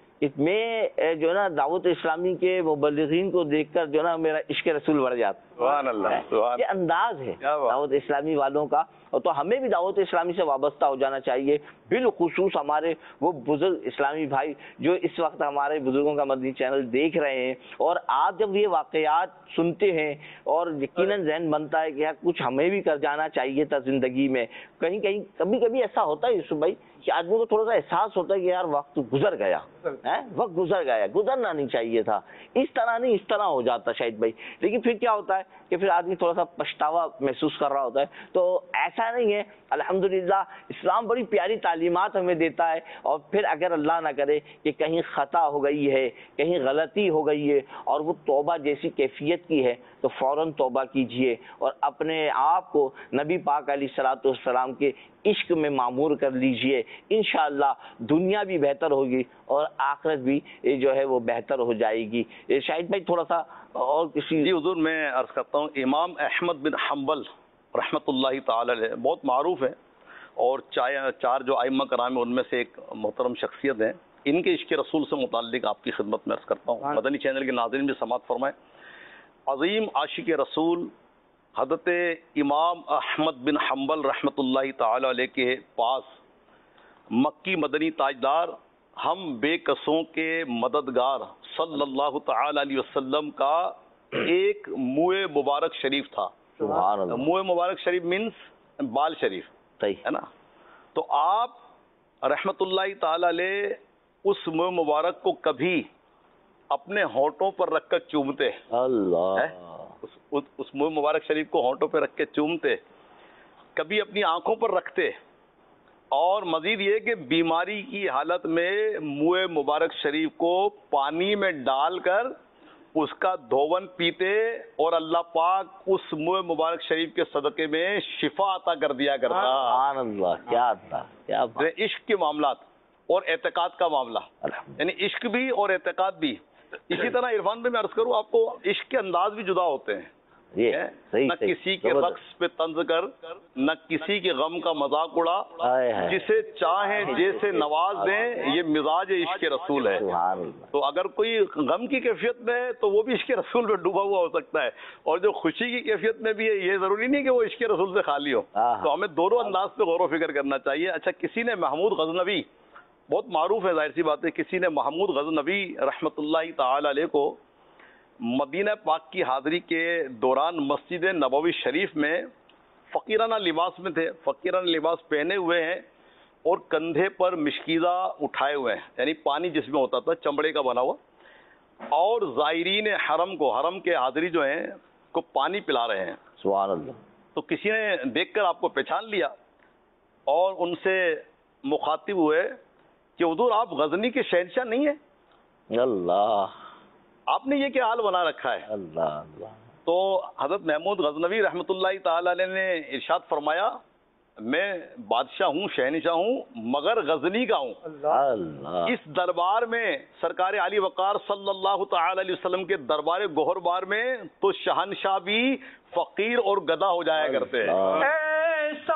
میں جو ہے نا دعوت اسلامی کے مبلغین کو دیکھ کر جو ہے نا میرا عشق رسول بڑھ جاتا. سبحان اللہ, یہ انداز ہے دعوت اسلامی والوں کا, اور تو ہمیں بھی دعوت اسلامی سے وابستہ ہو جانا چاہیے, بالخصوص ہمارے وہ بزرگ اسلامی بھائی جو اس وقت ہمارے بزرگوں کا مدنی چینل دیکھ رہے ہیں. اور آپ جب یہ واقعات سنتے ہیں اور یقیناً ذہن بنتا ہے کہ یار کچھ ہمیں بھی کر جانا چاہیے تھا زندگی میں. کہیں کہیں کبھی کبھی ایسا ہوتا ہے یوسف بھائی کہ آدمی کو تھوڑا سا احساس ہوتا ہے کہ یار وقت گزر گیا, وقت گزر گیا, گزرنا نہیں چاہیے تھا, اس طرح نہیں اس طرح ہو جاتا شاید بھائی. لیکن پھر کیا ہوتا ہے کہ پھر آدمی تھوڑا سا پچھتاوا محسوس کر رہا ہوتا ہے. تو ایسا نہیں ہے, الحمدللہ اسلام بڑی پیاری تعلیمات ہمیں دیتا ہے. اور پھر اگر اللہ نہ کرے کہ کہیں خطا ہو گئی ہے, کہیں غلطی ہو گئی ہے اور وہ توبہ جیسی کیفیت کی ہے, تو فوراً توبہ کیجئے اور اپنے آپ کو نبی پاک علیہ الصلوۃ والسلام کے عشق میں معمور کر لیجئے. انشاءاللہ دنیا بھی بہتر ہوگی اور آخرت بھی جو ہے وہ بہتر ہو جائے گی. شاہد بھائی تھوڑا سا اور کسی. جی حضور, میں عرض کرتا ہوں امام احمد بن حنبل رحمۃ اللہ تعالی علیہ بہت معروف ہیں, اور چار جو ائمہ کرام ہیں ان میں سے ایک محترم شخصیت ہیں. ان کے عشق رسول سے متعلق آپ کی خدمت میں عرض کرتا ہوں, مدنی چینل کے ناظرین بھی سماعت فرمائیں. عظیم عاشق رسول حضرت امام احمد بن حنبل رحمۃ اللہ تعالی علیہ کے پاس مکی مدنی تاجدار, ہم بے کسوں کے مددگار صلی اللہ تعالی علیہ وسلم کا ایک منہ مبارک شریف تھا. سبحان اللہ. منہ مبارک شریف مینس بال شریف, صحیح ہے نا. تو آپ رحمت اللہ تعالی علیہ اس منہ مبارک کو کبھی اپنے ہونٹوں پر رکھ کر چومتے, اللہ, اس منہ مبارک شریف کو ہونٹوں پہ رکھ کے چومتے, کبھی اپنی آنکھوں پر رکھتے, اور مزید یہ کہ بیماری کی حالت میں منہ مبارک شریف کو پانی میں ڈال کر اس کا دھون پیتے, اور اللہ پاک اس منہ مبارک شریف کے صدقے میں شفا عطا کر دیا کرتا. سبحان اللہ, کیا تھا, کیا بات. عشق کے معاملات اور اعتقاد کا معاملہ, یعنی عشق بھی اور اعتقاد بھی. اسی طرح عرفان پہ میں عرض کروں آپ کو, عشق کے انداز بھی جدا ہوتے ہیں. نہ کسی کے رقص پہ طنز کر, نہ کسی کے غم کا مذاق اڑا, جسے چاہیں جیسے نواز دیں, یہ مزاج عشق رسول ہے. تو اگر کوئی غم کی کیفیت میں ہے تو وہ بھی عشق رسول میں ڈوبا ہوا ہو سکتا ہے, اور جو خوشی کی کیفیت میں بھی ہے یہ ضروری نہیں کہ وہ عشق رسول سے خالی ہو. تو ہمیں دونوں انداز پہ غور و فکر کرنا چاہیے. اچھا, کسی نے محمود غزنوی, بہت معروف ہے ظاہر سی بات ہے, کسی نے محمود غزنوی رحمۃ اللہ تعالی علیہ کو مدینہ پاک کی حاضری کے دوران مسجد نبوی شریف میں فقیرانہ لباس میں تھے, فقیرانہ لباس پہنے ہوئے ہیں اور کندھے پر مشکیزہ اٹھائے ہوئے ہیں, یعنی پانی جس میں ہوتا تھا چمڑے کا بنا ہوا, اور زائرین حرم کو, حرم کے حاضری جو ہیں کو پانی پلا رہے ہیں. سبحان اللہ. تو کسی نے دیکھ کر آپ کو پہچان لیا اور ان سے مخاطب ہوئے کہ حضور آپ غزنی کے شہنشاہ نہیں ہیں؟ اللہ, آپ نے یہ کیا حال بنا رکھا ہے؟ اللہ اللہ. تو حضرت محمود غزنوی رحمۃ اللہ تعالی علیہ نے ارشاد فرمایا, میں بادشاہ ہوں, شہنشاہ ہوں, مگر غزنی کا ہوں. اللہ, اس دربار میں سرکار علی وقار صلی اللہ تعالی علیہ وسلم کے دربار گوہر بار میں تو شہنشاہ بھی فقیر اور گدھا ہو جایا کرتے ہیں. ایسا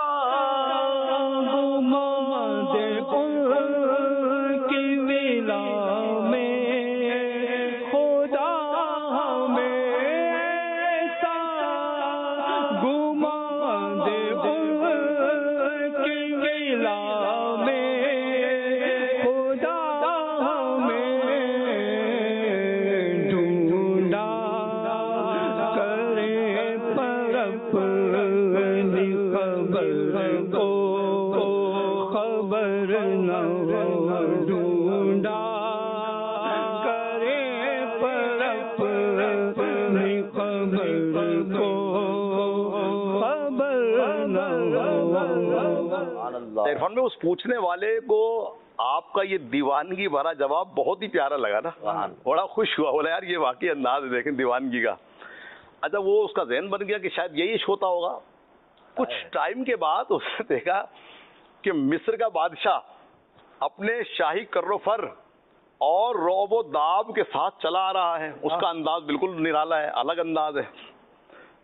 عرفان میں اس پوچھنے والے کو آپ کا یہ دیوانگی بھرا جواب بہت ہی پیارا لگا نا, بڑا خوش ہوا, بولا یار یہ واقعی انداز ہے دیکھیں دیوانگی کا. اچھا, وہ اس کا ذہن بن گیا کہ شاید یہی عشق ہوتا ہوگا. کچھ ٹائم کے بعد اس نے دیکھا کہ مصر کا بادشاہ اپنے شاہی کر و فر اور روب و داب کے ساتھ چلا آ رہا ہے. اس کا انداز بالکل نرالا ہے, الگ انداز ہے.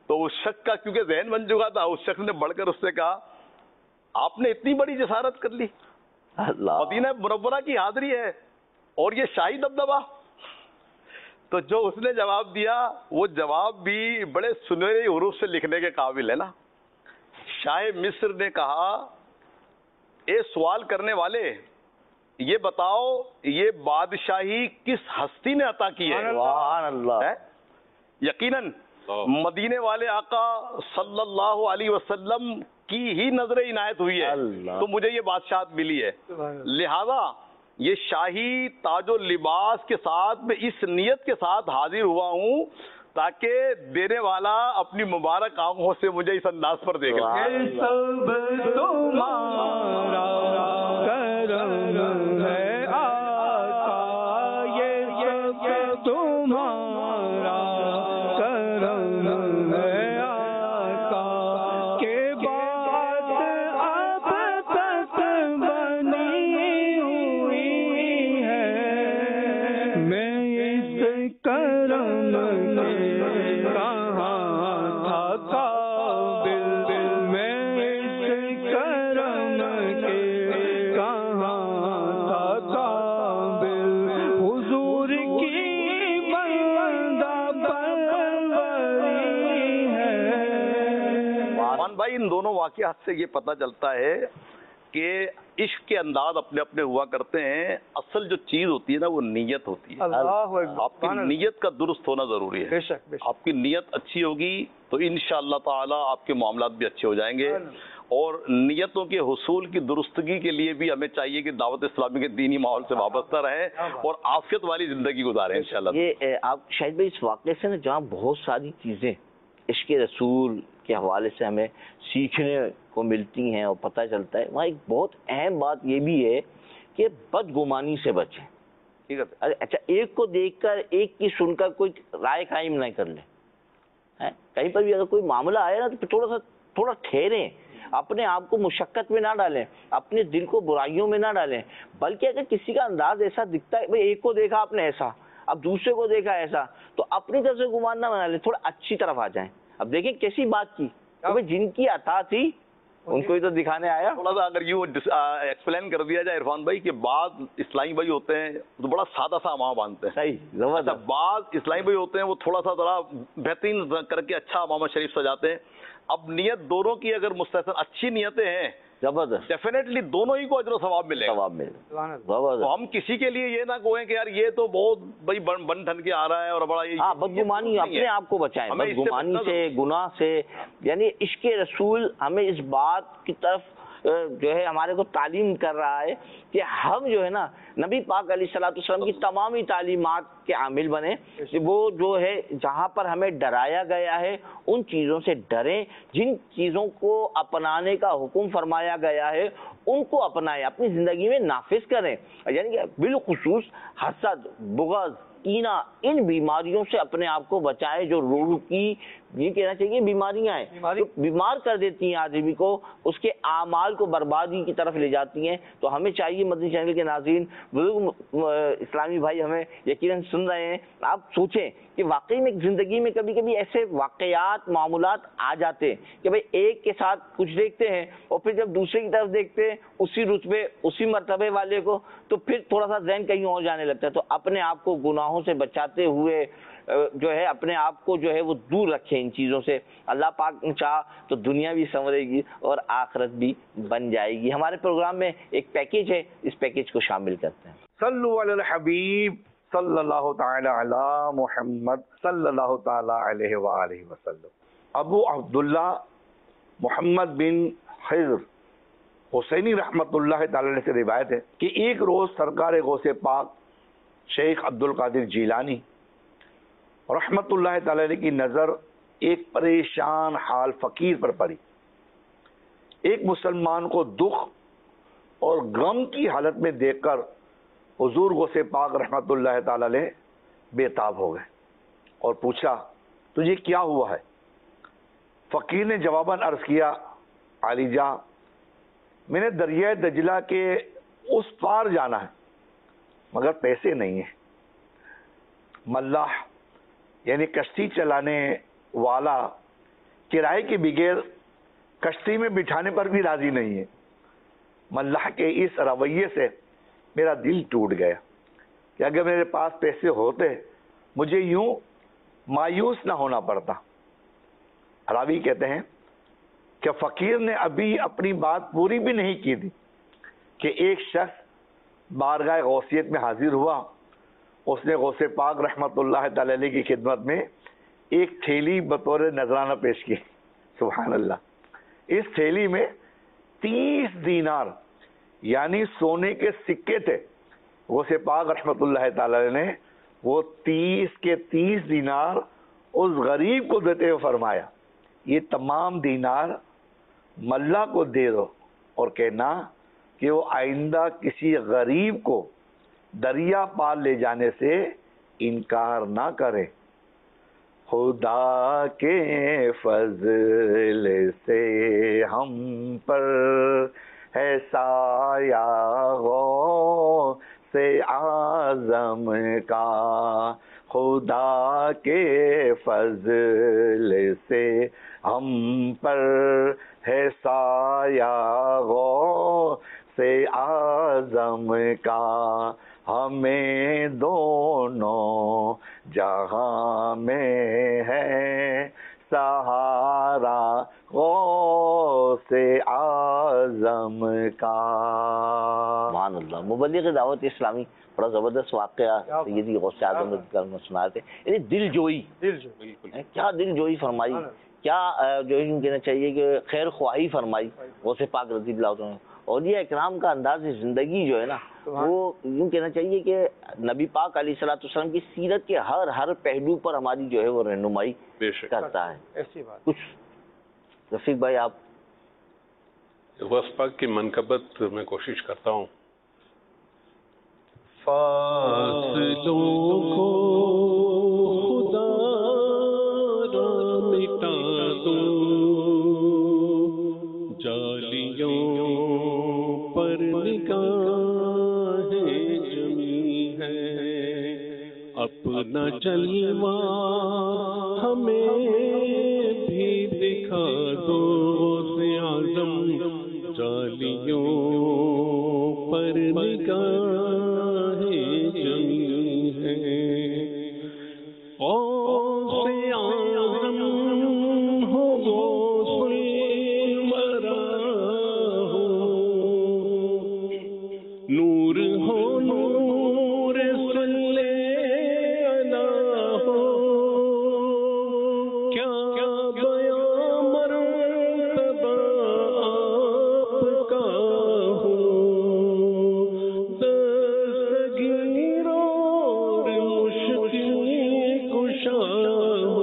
تو اس شخص کا کیونکہ ذہن بن چکا تھا، اس شخص نے بڑھ کر اس سے کہا آپ نے اتنی بڑی جسارت کر لی، اللہ مدینہ منورہ کی حاضری ہے اور یہ شاہی دبدبہ. تو جو اس نے جواب دیا وہ جواب بھی بڑے سنہرے حروف سے لکھنے کے قابل ہے نا. شاہ مصر نے کہا اے سوال کرنے والے یہ بتاؤ یہ بادشاہی کس ہستی نے عطا کی ہے؟ سبحان اللہ. یقیناً مدینے والے آقا صلی اللہ علیہ وسلم کی ہی نظر عنایت ہوئی ہے تو مجھے یہ بادشاہت ملی ہے. لہذا یہ شاہی تاج و لباس کے ساتھ میں اس نیت کے ساتھ حاضر ہوا ہوں تاکہ دینے والا اپنی مبارک آنکھوں سے مجھے اس انداز پر دیکھ لے. سب تمہارا کرم ہے آقا، یہ سب تمہارا کرم ہے آقا، کے بعد اب تک بنی ہوئی ہے، میں اس کرم نے کہاں تھا قابل، میں اس کرم کے کہاں تھا قابل، حضور کی بندہ پروری ہے. مان بھائی ان دونوں واقعات سے یہ پتہ چلتا ہے کہ عشق کے انداز اپنے اپنے ہوا کرتے ہیں. اصل جو چیز ہوتی ہے نا وہ نیت ہوتی ہے. اللہ اکبر. آپ کی نیت کا درست ہونا ضروری ہے. بے شک بے شک. آپ کی نیت اچھی ہوگی تو انشاءاللہ تعالی آپ کے معاملات بھی اچھے ہو جائیں گے. اور نیتوں کے حصول کی درستگی کے لیے بھی ہمیں چاہیے کہ دعوت اسلامی کے دینی ماحول سے وابستہ رہیں اور عافیت والی زندگی گزاریں انشاءاللہ. یہ آپ شاہد بھائی اس واقعے سے نا جہاں بہت ساری چیزیں عشق رسول کے حوالے سے ہمیں سیکھنے کو ملتی ہیں اور پتہ چلتا ہے، وہاں ایک بہت اہم بات یہ بھی ہے کہ بدگمانی سے بچیں. ٹھیک ہے. اچھا ایک کو دیکھ کر ایک کی سن کر کوئی رائے قائم نہیں کر لیں. کہیں پر بھی اگر کوئی معاملہ آئے نا تو تھوڑا ٹھہریں، اپنے آپ کو مشقت میں نہ ڈالیں، اپنے دل کو برائیوں میں نہ ڈالیں، بلکہ اگر کسی کا انداز ایسا دکھتا ہے بھائی ایک کو دیکھا آپ نے ایسا، اب دوسرے کو دیکھا ایسا، تو اپنی طرف سے گمان نہ بنا لیں، تھوڑا اچھی طرف آ جائیں. اب دیکھیں کیسی بات کی، جن کی عطا تھی ان کو ہی تو دکھانے آیا. تھوڑا سا اگر یوں ایکسپلین کر دیا جائے عرفان بھائی کہ بعض اسلامی بھائی ہوتے ہیں تو بڑا سادہ سا امام باندھتے ہیں. صحیح زبردست. بعض اسلامی بھائی ہوتے ہیں وہ تھوڑا سا ذرا بہترین کر کے اچھا امام شریف سجاتے ہیں. اب نیت دونوں کی اگر مستحسن اچھی نیتیں ہیں زبردست، ڈیفینیٹلی دونوں ہی کو اجر و ثواب ملے گا. ثواب ملے. تو ہم کسی کے لیے یہ نہ کہیں کہ یار یہ تو بہت بھائی بن ٹھن کے آ رہا ہے اور بڑا یہ ہاں بدگمانی اپنے آپ کو بچائیں بدگمانی سے، گناہ سے. یعنی عشق رسول ہمیں اس بات کی طرف جو ہے ہمارے کو تعلیم کر رہا ہے کہ ہم جو ہے نا نبی پاک علیہ الصلوۃ والسلام کی تمامی تعلیمات کے عامل بنیں. وہ جو ہے جہاں پر ہمیں ڈرایا گیا ہے ان چیزوں سے ڈریں، جن چیزوں کو اپنانے کا حکم فرمایا گیا ہے ان کو اپنائیں، اپنی زندگی میں نافذ کریں. یعنی کہ بالخصوص حسد، بغض، کینہ، ان بیماریوں سے اپنے آپ کو بچائیں جو روح کی یہ کہنا چاہیے بیماریاں ہیں، جو بیمار کر دیتی ہیں آدمی کو، اس کے اعمال کو بربادی کی طرف لے جاتی ہیں. تو ہمیں چاہیے مدنی چینل کے ناظرین، بزرگ اسلامی بھائی ہمیں یقیناً سن رہے ہیں، آپ سوچیں کہ واقعی میں زندگی میں کبھی کبھی ایسے واقعات معاملات آ جاتے ہیں کہ بھئی ایک کے ساتھ کچھ دیکھتے ہیں اور پھر جب دوسرے کی طرف دیکھتے ہیں اسی رتبے اسی مرتبے والے کو تو پھر تھوڑا سا ذہن کہیں اور جانے لگتا ہے. تو اپنے آپ کو گناہوں سے بچاتے ہوئے جو ہے اپنے آپ کو جو ہے وہ دور رکھیں ان چیزوں سے. اللہ پاک چاہ تو دنیا بھی سنورے گی اور آخرت بھی بن جائے گی. ہمارے پروگرام میں ایک پیکیج ہے، اس پیکیج کو شامل کرتے ہیں. صلو علی الحبیب صلی اللہ تعالی علی محمد صلی اللہ تعالی علیہ وآلہ وسلم. ابو عبداللہ محمد بن خضر حسینی رحمت اللہ تعالی علیہ سے روایت ہے کہ ایک روز سرکار غوث پاک شیخ عبد القادر جیلانی رحمت اللہ تعالی علیہ کی نظر ایک پریشان حال فقیر پر پڑی. ایک مسلمان کو دکھ اور غم کی حالت میں دیکھ کر حضور غوث پاک رحمت اللہ تعالی علیہ بے تاب ہو گئے اور پوچھا تجھے کیا ہوا ہے؟ فقیر نے جواباً عرض کیا علی جاں میں نے دریائے دجلہ کے اس پار جانا ہے مگر پیسے نہیں ہیں. ملاح یعنی کشتی چلانے والا کرائے کے بغیر کشتی میں بٹھانے پر بھی راضی نہیں ہے۔ ملح کے اس رویے سے میرا دل ٹوٹ گیا کہ اگر میرے پاس پیسے ہوتے مجھے یوں مایوس نہ ہونا پڑتا۔ راوی کہتے ہیں کہ فقیر نے ابھی اپنی بات پوری بھی نہیں کی تھی کہ ایک شخص بارگاہ غوثیت میں حاضر ہوا۔ اس نے غوث پاک رحمت اللہ تعالی علیہ کی خدمت میں ایک تھیلی بطور نذرانہ پیش کی۔ سبحان اللہ۔ اس تھیلی میں 30 دینار یعنی سونے کے سکے تھے۔ غوث پاک رحمت اللہ تعالی علیہ نے وہ 30 کے 30 دینار اس غریب کو دیتے ہوئے فرمایا یہ تمام دینار ملا کو دے دو اور کہنا کہ وہ آئندہ کسی غریب کو دریا پار لے جانے سے انکار نہ کرے۔ خدا کے فضل سے ہم پر ہے سایہ غوث اعظم کا، خدا کے فضل سے ہم پر ہے سایہ غوث اعظم کا، ہمیں دونوں جہاں میں ہے سہارا غوث اعظم کا۔ سبحان اللہ۔ مبلغ دعوت اسلامی بڑا زبردست واقعہ سیدی غوث اعظم میں سنا تھے، یعنی دل جوئی، کیا دل جوئی فرمائی، کیا جو یوں کہنا چاہیے کہ خیر خواہی فرمائی غوث پاک رضی اللہ عنہ۔ اولیاء اکرام کا انداز زندگی جو ہے نا وہ یوں کہنا چاہیے کہ نبی پاک علیہ الصلوۃ والسلام کی سیرت کے ہر پہلو پر ہماری جو ہے وہ رہنمائی کرتا ہے۔ ایسی بات کچھ رفیق بھائی آپ؟ غوث پاک کی منقبت میں کوشش کرتا ہوں۔ فاصلوں کو خدا را مٹا دو، جالیوں پر نگاہ جمی ہے، اپنا جلوہ ہمیں بھی دکھا دو غوث اعظم، جالیوں پر نگاہ جمی ہے، غوث اعظم ہو غوث الورا ہو، نور ہو نور صلی اللہ ہو، کیا بیان مرتبہ آپ کا ہو، دستگیر اور مشکل کشا ہو،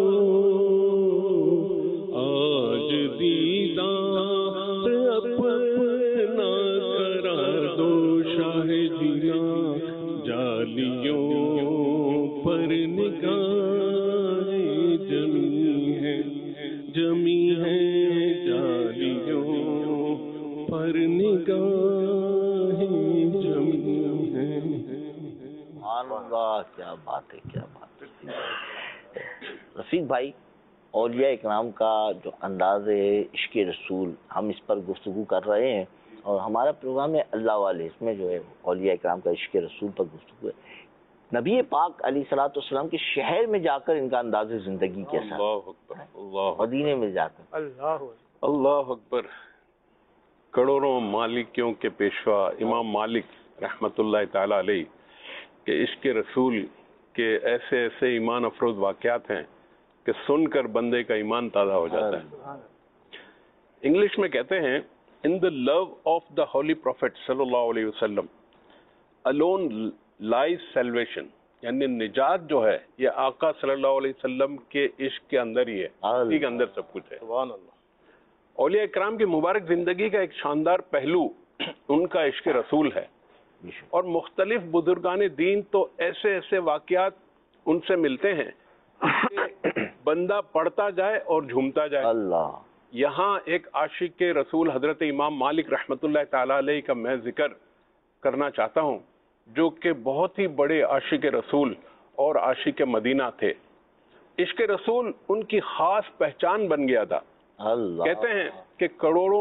آج دیدار اپنا کرا دو شاہ جینا، جالیوں پر نگاہ جمی ہے، جمی ہے، جالیوں پر نگاہ جمی ہے۔ سبحان اللہ، کیا بات ہے، کیا بات ہے۔ رفیق بھائی، اولیاء اکرام کا جو انداز ہے عشق رسول، ہم اس پر گفتگو کر رہے ہیں اور ہمارا پروگرام ہے اللہ والے، اس میں جو ہے اولیاء اکرام کا عشق رسول پر گفتگو ہے۔ نبی پاک علیہ الصلوۃ والسلام کے شہر میں جا کر ان کا انداز زندگی کیسا، اللہ اکبر، اللہ مدینے میں جا کر؟ اللہ اللہ اکبر۔ کروڑوں مالکیوں کے پیشوا امام مالک رحمت اللہ تعالی علیہ کے عشق رسول کے ایسے ایسے ایمان افروز واقعات ہیں کہ سن کر بندے کا ایمان تازہ ہو جاتا ہے۔ انگلش میں کہتے ہیں in the love of the holy prophet صلی اللہ علیہ وسلم alone lies salvation، یعنی نجات جو ہے یہ آقا صلی اللہ علیہ وسلم کے عشق کے اندر ہی ہے، اسی کے اندر سب کچھ ہے۔ سبحان اللہ۔ اولیاء اکرام کی مبارک زندگی کا ایک شاندار پہلو ان کا عشق رسول ہے، اور مختلف بزرگان دین تو ایسے ایسے واقعات ان سے ملتے ہیں کہ بندہ پڑھتا جائے اور جھومتا جائے۔ اللہ، یہاں ایک عاشق رسول حضرت امام مالک رحمت اللہ تعالی علیہ کا میں ذکر کرنا چاہتا ہوں، جو کہ بہت ہی بڑے عاشق رسول اور عاشق مدینہ تھے۔ عشق رسول ان کی خاص پہچان بن گیا تھا۔ اللہ کہتے ہیں کہ کروڑوں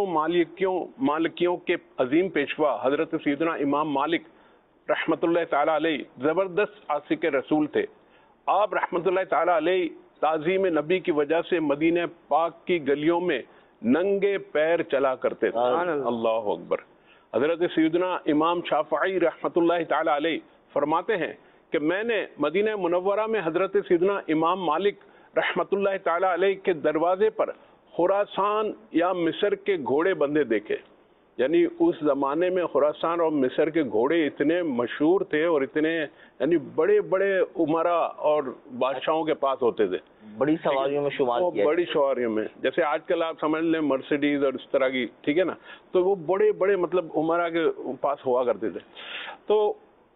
مالکیوں کے عظیم پیشوا حضرت سیدنا امام مالک رحمت اللہ تعالیٰ علیہ زبردست عاشق رسول تھے. آپ رحمت اللہ تعالیٰ علیہ تعظیم نبی کی وجہ سے مدینہ پاک کی گلیوں میں ننگے پیر چلا کرتے تھے. اللہ اکبر. حضرت سیدنا امام شافعی رحمت اللہ تعالیٰ علیہ فرماتے ہیں کہ میں نے مدینہ منورہ میں حضرت سیدنا امام مالک رحمت اللہ تعالیٰ علیہ کے دروازے پر خراسان یا مصر کے گھوڑے بندھے دیکھے. یعنی اس زمانے میں خراسان اور مصر کے گھوڑے اتنے مشہور تھے اور اتنے یعنی بڑے بڑے عمرا اور بادشاہوں کے پاس ہوتے تھے, بڑی سواریوں میں شمار کیا, بڑی سواریوں میں. جیسے آج کل آپ سمجھ لیں مرسیڈیز اور اس طرح کی, ٹھیک ہے نا, تو وہ بڑے بڑے مطلب عمرا کے پاس ہوا کرتے تھے. تو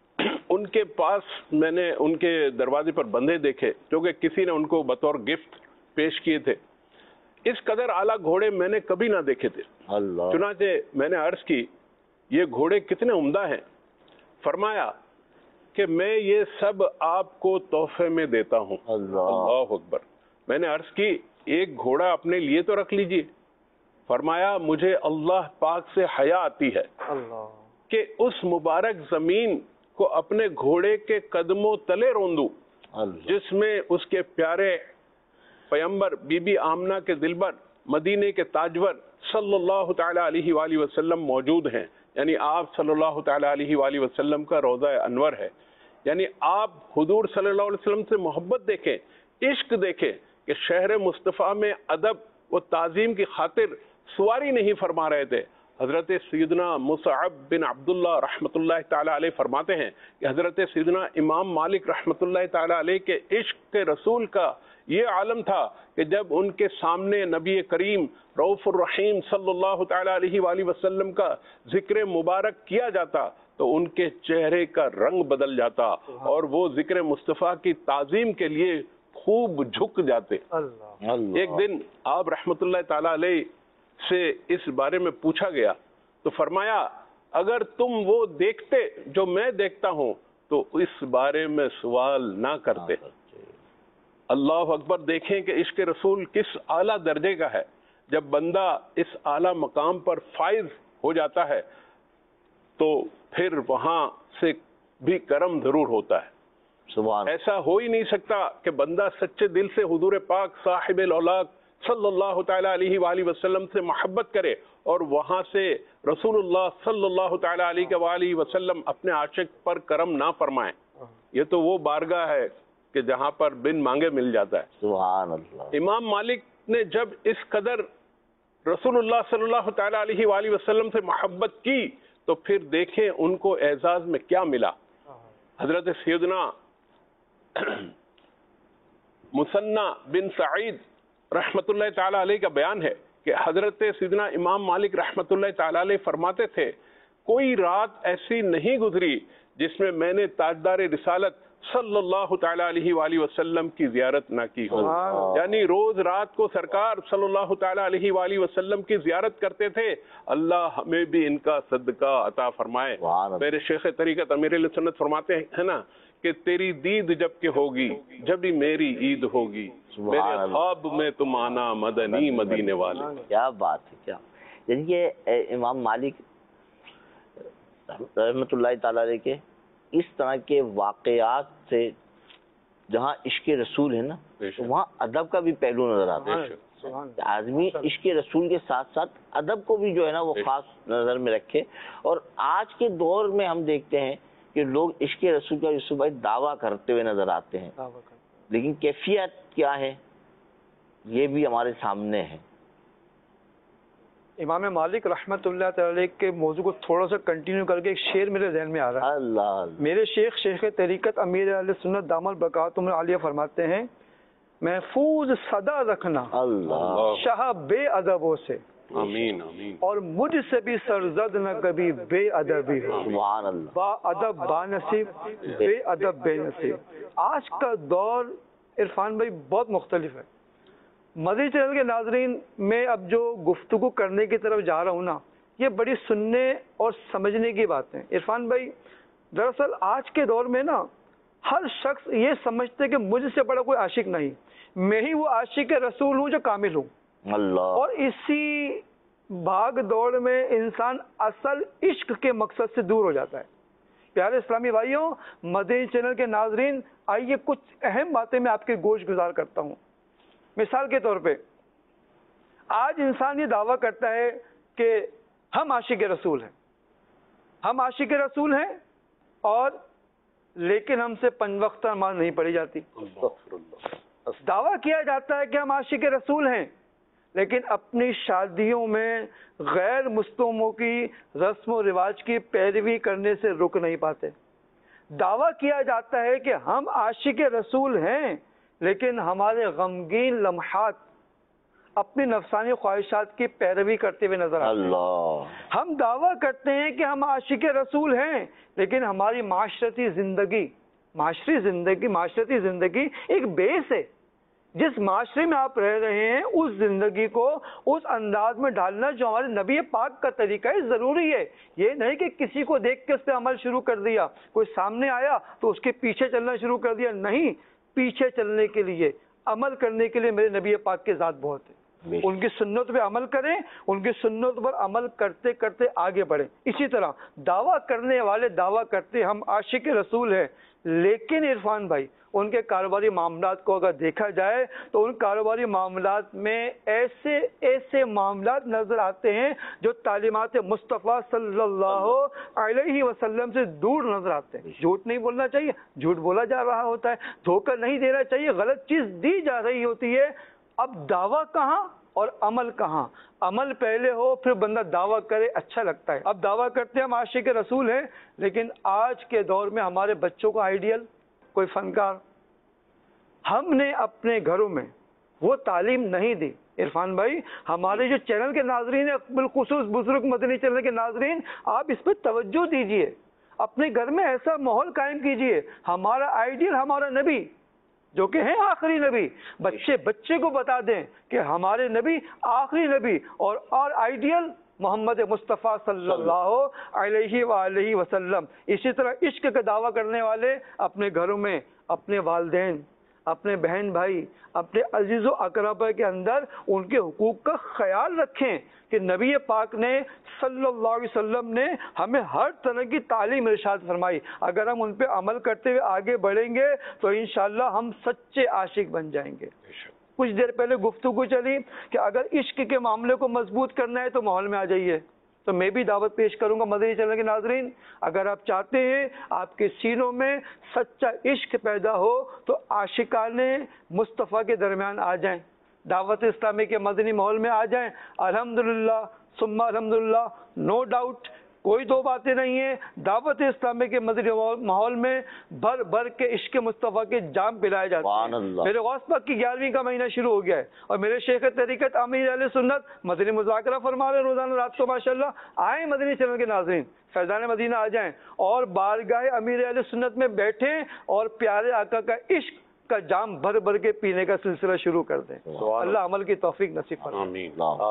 ان کے پاس میں نے ان کے دروازے پر بندھے دیکھے جو کہ کسی نے ان کو بطور گفٹ پیش کیے تھے. اس قدر اعلیٰ گھوڑے میں نے کبھی نہ دیکھے تھے. اللہ. چنانچہ میں نے عرض کی یہ گھوڑے کتنے عمدہ ہیں. فرمایا کہ میں یہ سب آپ کو تحفے میں دیتا ہوں. اللہ اکبر. میں نے عرض کی ایک گھوڑا اپنے لیے تو رکھ لیجئے. فرمایا مجھے اللہ پاک سے حیا آتی ہے کہ اس مبارک زمین کو اپنے گھوڑے کے قدموں تلے روندوں جس میں اس کے پیارے پیغمبر بی بی آمنہ کے دلبر مدینے کے تاجور صلی اللہ تعالیٰ علیہ وآلہ وسلم موجود ہیں. یعنی آپ صلی اللہ تعالیٰ علیہ وآلہ وسلم کا روضہ انور ہے. یعنی آپ حضور صلی اللہ علیہ وسلم سے محبت دیکھیں, عشق دیکھیں کہ شہر مصطفیٰ میں ادب و تعظیم کی خاطر سواری نہیں فرما رہے تھے. حضرت سیدنا مصعب بن عبداللہ رحمۃ اللہ تعالیٰ علیہ فرماتے ہیں کہ حضرت سیدنا امام مالک رحمۃ اللہ تعالیٰ علیہ کے عشق کے رسول کا یہ عالم تھا کہ جب ان کے سامنے نبی کریم رؤوف الرحیم صلی اللہ تعالیٰ علیہ وآلہ وسلم کا ذکر مبارک کیا جاتا تو ان کے چہرے کا رنگ بدل جاتا اور وہ ذکر مصطفیٰ کی تعظیم کے لیے خوب جھک جاتے. ایک دن آپ رحمۃ اللہ تعالیٰ علیہ سے اس بارے میں پوچھا گیا تو فرمایا اگر تم وہ دیکھتے جو میں دیکھتا ہوں تو اس بارے میں سوال نہ کرتے. اللہ اکبر. دیکھیں کہ عشق رسول کس اعلیٰ درجے کا ہے. جب بندہ اس اعلیٰ مقام پر فائز ہو جاتا ہے تو پھر وہاں سے بھی کرم ضرور ہوتا ہے. سبحان. ایسا ہو ہی نہیں سکتا کہ بندہ سچے دل سے حضور پاک صاحب الاولاق صلی اللہ تعالیٰ علیہ وآلہ وسلم سے محبت کرے اور وہاں سے رسول اللہ صلی اللہ تعالیٰ علیہ وآلہ وسلم اپنے عاشق پر کرم نہ فرمائیں. یہ تو وہ بارگاہ ہے کہ جہاں پر بن مانگے مل جاتا ہے. سبحان اللہ. امام مالک نے جب اس قدر رسول اللہ صلی اللہ تعالیٰ علیہ وآلہ وسلم سے محبت کی تو پھر دیکھیں ان کو اعزاز میں کیا ملا. حضرت سیدنا مثنى بن سعید رحمت اللہ تعالیٰ علیہ کا بیان ہے کہ حضرت سیدنا امام مالک رحمت اللہ تعالیٰ علیہ فرماتے تھے کوئی رات ایسی نہیں گزری جس میں میں نے تاجدار رسالت صلی اللہ تعالیٰ علیہ وآلہ وسلم کی زیارت نہ کی ہو. یعنی روز رات کو سرکار صلی اللہ تعالیٰ علیہ وآلہ وسلم کی زیارت کرتے تھے. اللہ ہمیں بھی ان کا صدقہ عطا فرمائے. میرے شیخ طریقت امیر علیہ سنت فرماتے ہیں نا کہ تیری دید جب کہ ہوگی جب ہی میری عید ہوگی, میرے خواب میں تم آنا مدنی مدینے والے. کیا بات ہے. کیا یعنی کہ امام مالک رحمۃ اللہ تعالیٰ علیہ کے اس طرح کے واقعات سے جہاں عشق رسول ہے نا وہاں ادب کا بھی پہلو نظر آتا ہے. آدمی عشق رسول کے ساتھ ساتھ ادب کو بھی جو ہے نا وہ خاص نظر میں رکھے. اور آج کے دور میں ہم دیکھتے ہیں کہ لوگ عشق رسول کا یوسف بھائی دعویٰ کرتے ہوئے نظر آتے ہیں, لیکن کیفیت کیا ہے یہ بھی ہمارے سامنے ہے. امام مالک رحمت اللہ تعالی کے موضوع کو تھوڑا سا کنٹینیو کر کے ایک شعر میرے ذہن میں آ رہا ہے. اللہ. میرے شیخ طریقت امیر علیہ سنت دامل برکاتہم العالیہ فرماتے ہیں محفوظ صدا رکھنا اللہ شاہ بے ادبوں سے, آمین آمین, اور مجھ سے بھی سرزد نہ کبھی بے ادبی ہو. سبحان اللہ. با ادب با نصیب بے ادب بے نصیب. آج کا دور عرفان بھائی بہت مختلف ہے. مدنی چینل کے ناظرین میں اب جو گفتگو کرنے کی طرف جا رہا ہوں نا یہ بڑی سننے اور سمجھنے کی باتیں. عرفان بھائی دراصل آج کے دور میں نا ہر شخص یہ سمجھتے کہ مجھ سے بڑا کوئی عاشق نہیں, میں ہی وہ عاشق رسول ہوں جو کامل ہوں. اللہ. اور اسی بھاگ دوڑ میں انسان اصل عشق کے مقصد سے دور ہو جاتا ہے. پیارے اسلامی بھائیوں، مدنی چینل کے ناظرین، آئیے کچھ اہم باتیں میں آپ کے گوش گزار کرتا ہوں. مثال کے طور پہ آج انسان یہ دعویٰ کرتا ہے کہ ہم عاشق رسول ہیں، ہم عاشق رسول ہیں، اور لیکن ہم سے 5 وقت نماز نہیں پڑھی جاتی. دعویٰ کیا جاتا ہے کہ ہم عاشق رسول ہیں، لیکن اپنی شادیوں میں غیر مسلموں کی رسم و رواج کی پیروی کرنے سے رک نہیں پاتے. دعویٰ کیا جاتا ہے کہ ہم عاشق رسول ہیں، لیکن ہمارے غمگین لمحات اپنی نفسانی خواہشات کی پیروی کرتے ہوئے نظر آتے ہیں. اللہ. ہم دعویٰ کرتے ہیں کہ ہم عاشق رسول ہیں، لیکن ہماری معاشرتی زندگی ایک بیس ہے. جس معاشرے میں آپ رہ رہے ہیں اس زندگی کو اس انداز میں ڈالنا جو ہمارے نبی پاک کا طریقہ ہے ضروری ہے. یہ نہیں کہ کسی کو دیکھ کے اس پہ عمل شروع کر دیا، کوئی سامنے آیا تو اس کے پیچھے چلنا شروع کر دیا. نہیں، پیچھے چلنے کے لیے، عمل کرنے کے لیے میرے نبی پاک کے ذات بہت ہے. ان کی سنت پہ عمل کریں، ان کی سنت پر عمل کرتے کرتے آگے بڑھیں. اسی طرح دعویٰ کرنے والے دعویٰ کرتے ہم عاشق رسول ہیں، لیکن عرفان بھائی ان کے کاروباری معاملات کو اگر دیکھا جائے تو ان کاروباری معاملات میں ایسے معاملات نظر آتے ہیں جو تعلیمات مصطفیٰ صلی اللہ علیہ وسلم سے دور نظر آتے ہیں. جھوٹ نہیں بولنا چاہیے، جھوٹ بولا جا رہا ہوتا ہے. دھوکہ نہیں دینا چاہیے، غلط چیز دی جا رہی ہوتی ہے. اب دعویٰ کہاں اور عمل کہاں؟ عمل پہلے ہو پھر بندہ دعویٰ کرے، اچھا لگتا ہے. اب دعویٰ کرتے ہیں ہم عاشق رسول ہیں، لیکن آج کے دور میں ہمارے بچوں کا آئیڈیل کوئی فنکار. ہم نے اپنے گھروں میں وہ تعلیم نہیں دی. عرفان بھائی، ہمارے جو چینل کے ناظرین ہیں، بالخصوص بزرگ مدنی چینل کے ناظرین، آپ اس پہ توجہ دیجئے. اپنے گھر میں ایسا ماحول قائم کیجئے. ہمارا آئیڈیل ہمارا نبی جو کہ ہیں آخری نبی. بچے کو بتا دیں کہ ہمارے نبی آخری نبی اور آئیڈیل محمد مصطفیٰ صلی اللہ علیہ وآلہ وسلم. اسی طرح عشق کا دعویٰ کرنے والے اپنے گھروں میں اپنے والدین، اپنے بہن بھائی، اپنے عزیز و اقربا کے اندر ان کے حقوق کا خیال رکھیں کہ نبی پاک نے صلی اللہ علیہ وسلم نے ہمیں ہر طرح کی تعلیم ارشاد فرمائی. اگر ہم ان پہ عمل کرتے ہوئے آگے بڑھیں گے تو انشاءاللہ ہم سچے عاشق بن جائیں گے. کچھ دیر پہلے گفتگو چلی کہ اگر عشق کے معاملے کو مضبوط کرنا ہے تو ماحول میں آ جائیے. تو میں بھی دعوت پیش کروں گا مدنی چینل کے ناظرین، اگر آپ چاہتے ہیں آپ کے سینوں میں سچا عشق پیدا ہو تو عاشقان مصطفیٰ کے درمیان آ جائیں، دعوت اسلامی کے مدنی ماحول میں آ جائیں. الحمدللہ ثم الحمدللہ، نو ڈاؤٹ، کوئی دو باتیں نہیں ہیں. دعوت اسلامی کے مدنی ماحول میں بھر بھر کے عشق مصطفیٰ کے جام پلائے جاتے ہیں. میرے غوث پاک کی 11ویں کا مہینہ شروع ہو گیا ہے اور میرے شیخ طریقت امیر اہل سنت مدنی مذاکرہ فرما رہے روزانہ رات کو. ماشاءاللہ آئیں مدنی چینل کے ناظرین، فیضان مدینہ آ جائیں اور بارگاہ امیر اہل سنت میں بیٹھیں اور پیارے آقا کا عشق کا جام بھر بھر کے پینے کا سلسلہ شروع کر دیں. اللہ عمل کی توفیق نصیب فرمائے.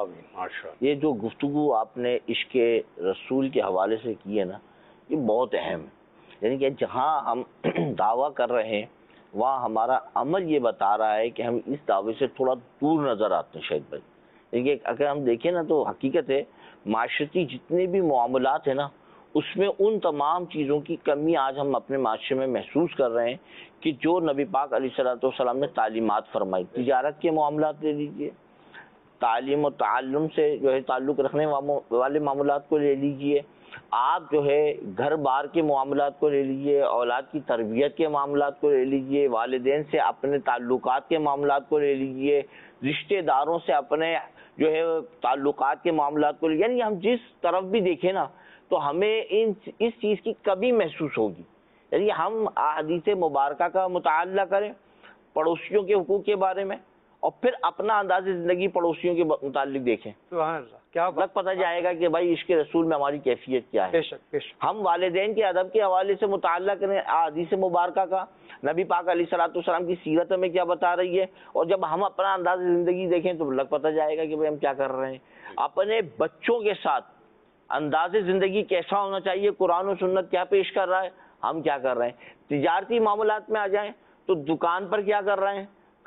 یہ جو گفتگو آپ نے عشق رسول کے حوالے سے کی ہے نا، یہ بہت اہم ہے. یعنی کہ جہاں ہم دعویٰ کر رہے ہیں وہاں ہمارا عمل یہ بتا رہا ہے کہ ہم اس دعوے سے تھوڑا دور نظر آتے ہیں شاید بھائی. یعنی کہ اگر ہم دیکھیں نا تو حقیقت ہے معاشرتی جتنے بھی معاملات ہیں نا اس میں ان تمام چیزوں کی کمی آج ہم اپنے معاشرے میں محسوس کر رہے ہیں کہ جو نبی پاک علیہ الصلوۃ والسلام نے تعلیمات فرمائی. تجارت کے معاملات لے لیجئے، تعلیم و تعلم سے جو ہے تعلق رکھنے والے معاملات کو لے لیجئے، آپ جو ہے گھر بار کے معاملات کو لے لیجئے، اولاد کی تربیت کے معاملات کو لے لیجئے، والدین سے اپنے تعلقات کے معاملات کو لے لیجئے، رشتہ داروں سے اپنے جو ہے تعلقات کے معاملات کو لے. یعنی ہم جس طرف بھی دیکھیں نا تو ہمیں اس چیز کی کمی محسوس ہوگی. یعنی ہم احادیث مبارکہ کا مطالعہ کریں پڑوسیوں کے حقوق کے بارے میں اور پھر اپنا انداز زندگی پڑوسیوں کے متعلق دیکھیں. سبحان اللہ، کیا بات پتہ جائے گا کہ بھائی عشق رسول میں ہماری کیفیت کیا ہے. بے شک بے شک. ہم والدین کے ادب کے حوالے سے مطالعہ کریں احادیث مبارکہ کا، نبی پاک علیہ الصلوۃ والسلام کی سیرت ہمیں کیا بتا رہی ہے، اور جب ہم اپنا انداز زندگی دیکھیں تو لگ پتہ جائے گا کہ بھائی ہم کیا کر رہے ہیں. اپنے بچوں کے ساتھ انداز زندگی کیسا ہونا چاہیے، قرآن و سنت کیا پیش کر رہا ہے، ہم کیا کر رہے ہیں. تجارتی معاملات میں آ جائیں تو دکان پر کیا کر رہے ہیں،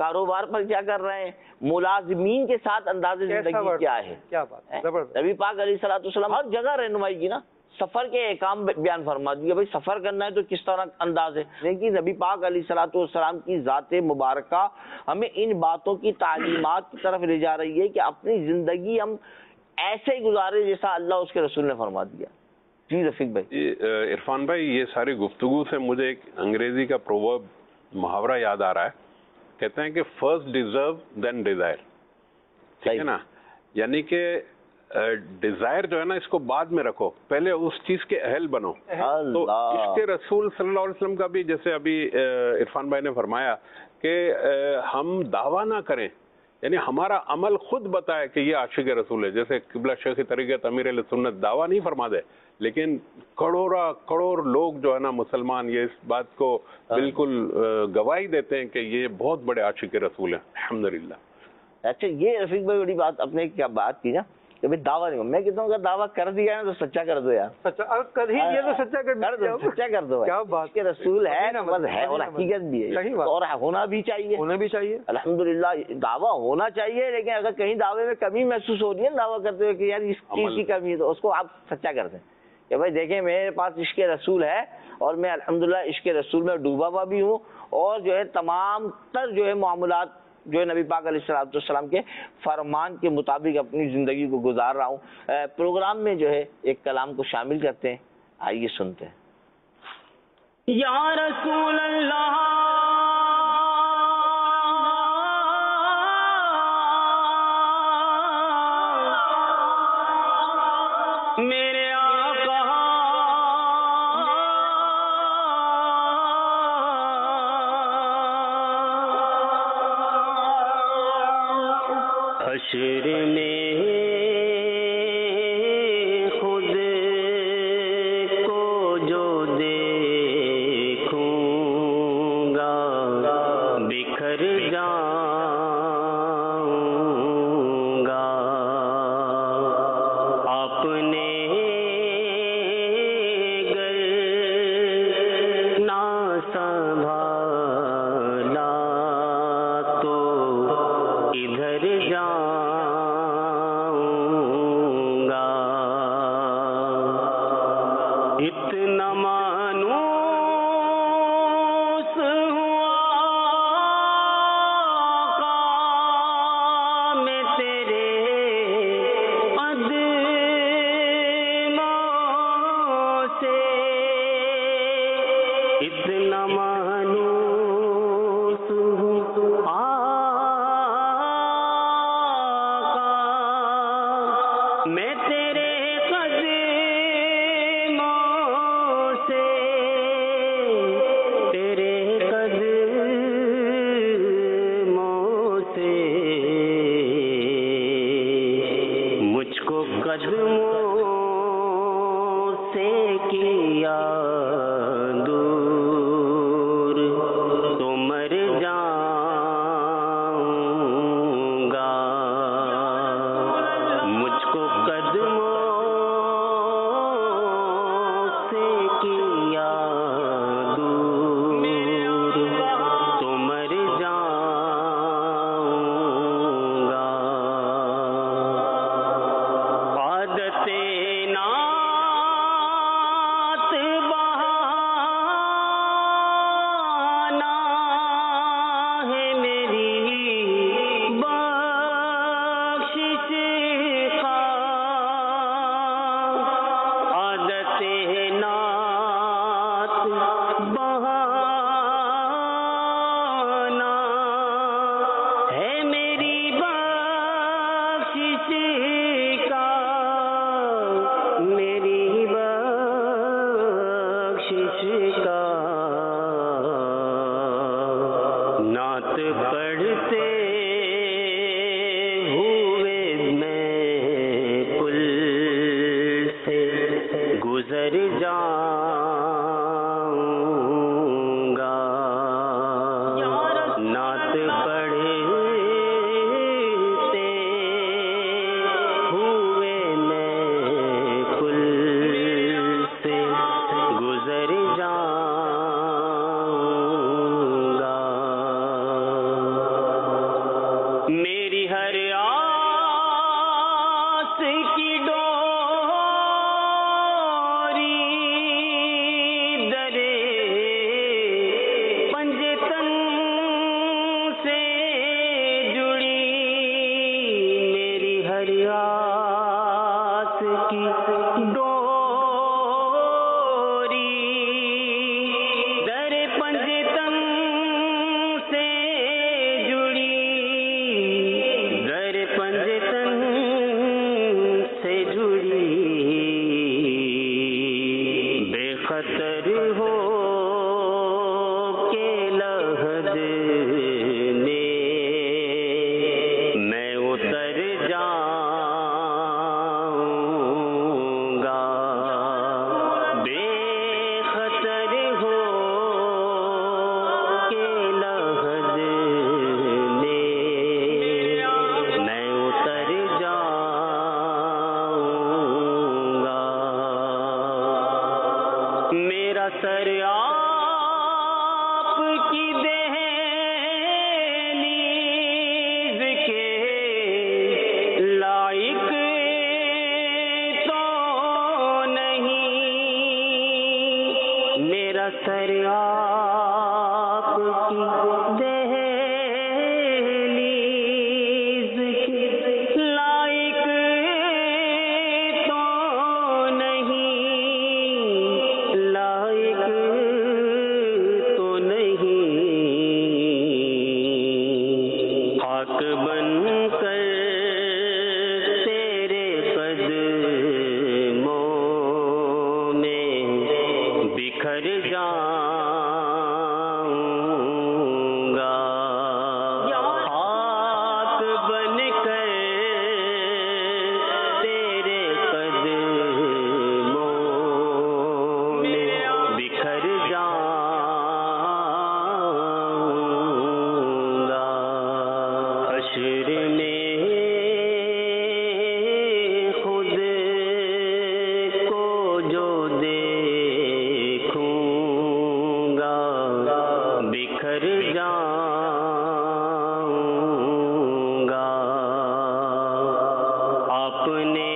کاروبار پر کیا کر رہے ہیں, ملازمین کے ساتھ انداز زندگی کیا ہے. کیا بات, زبردست. نبی پاک علیہ الصلوۃ والسلام ہر جگہ رہنمائی کی نا, سفر کے احکام بیان فرما دیا, بھائی سفر کرنا ہے تو کس طرح انداز ہے. لیکن نبی پاک علیہ الصلوۃ والسلام کی ذات مبارکہ ہمیں ان باتوں کی تعلیمات کی طرف لے جا رہی ہے کہ اپنی زندگی ہم ایسے ہی گزارے جیسا اللہ اس کے رسول نے فرما دیا. جی رفیق بھائی. عرفان بھائی, یہ ساری گفتگو سے مجھے ایک انگریزی کا پروورب, محاورہ یاد آ رہا ہے. کہتے ہیں کہ فرسٹ ڈیزرو دین ڈیزائر. ٹھیک ہے نا, یعنی کہ ڈیزائر جو ہے نا اس کو بعد میں رکھو, پہلے اس چیز کے اہل بنو. تو عشق رسول صلی اللہ علیہ وسلم کا بھی جیسے ابھی عرفان بھائی نے فرمایا کہ ہم دعویٰ نہ کریں, یعنی ہمارا عمل خود بتائے کہ یہ عاشق رسول ہے. جیسے قبلہ شیخ طریقت امیر اہل سنت دعویٰ نہیں فرما دے, لیکن کروڑ لوگ جو ہے نا مسلمان یہ اس بات کو بالکل گواہی دیتے ہیں کہ یہ بہت بڑے عاشق رسول ہیں الحمدللہ. اچھا, یہ رفیق بھائی بڑی بات آپ نے کیا بات کی نا کہ بھائی دعویٰ نہیں, میں کہتا ہوں کہ دعویٰ کر دیا ہے تو سچا کر دو یار. سچا کر ہی دیا تو سچا کر دو, سچا کر دو. کیا بات, کہ رسول ہے نمبر ہے اور حقیقت بھی ہے اور ہونا بھی چاہیے, ہونا بھی چاہیے. الحمدللہ دعویٰ ہونا چاہیے, لیکن اگر کہیں دعوے میں کمی محسوس ہو رہی ہے دعویٰ کرتے ہوئے کہ یار اس چیز کی کمی ہے, تو اس کو آپ سچا کر دیں کہ بھائی دیکھیں میرے پاس عشق رسول ہے اور میں الحمدللہ عشق رسول میں ڈوبا ہوا بھی ہوں, اور جو ہے تمام تر جو ہے معاملات جو ہے نبی پاک علیہ الصلوۃ والسلام کے فرمان کے مطابق اپنی زندگی کو گزار رہا ہوں. پروگرام میں جو ہے ایک کلام کو شامل کرتے ہیں, آئیے سنتے ہیں. یا رسول اللہ میرے آقا حشر میں خود کو جو دیکھوں گا بکھر جاؤں گا, اپنے گر نہ سنبھالا تو ادھر جاؤں گا. اتنا مانوس ہوا آقا میں تیرے قدموں سے, اتنا مانوس ہوا میں تیرے قدموں سے, تیرے قدموں سے مجھ کو قدموں سے کیا دور تو مر جاؤں گا. مجھ کو قدموں سے کیا دور تو مر جاؤں گا. عادت نعت بہانا ہے میری بخشش کا, عادت نعت بہانا ہے میری بخشش کا, میری بخشش کا. نعت پڑھتے ہوئے میں پل سے گزر جاؤں گا. نعت پڑھتے ہوئے میں پل سے گزر جاؤں گا. دریاس کی ڈوری در پنجتن سے جڑی، در پنجتن سے جڑی، بے خطر ہو کے لحد میں میں اتر جاؤں گا، بے خطر ہو کے لحد میں میں اتر جاؤں گا، میرا سر آپ کی دہلیز کے لائق تو نہیں، میرا سر آپ کی دہلیز کے لائق تو نہیں، لائق تو نہیں، خاک بن کر تیرے قدموں میں بکھر جاؤں گا، خاک بن کر تیرے قدموں میں بکھر جاؤں گا، حشر میں خود کو جو دیکھوں گا بکھر جاؤں گا، اپنے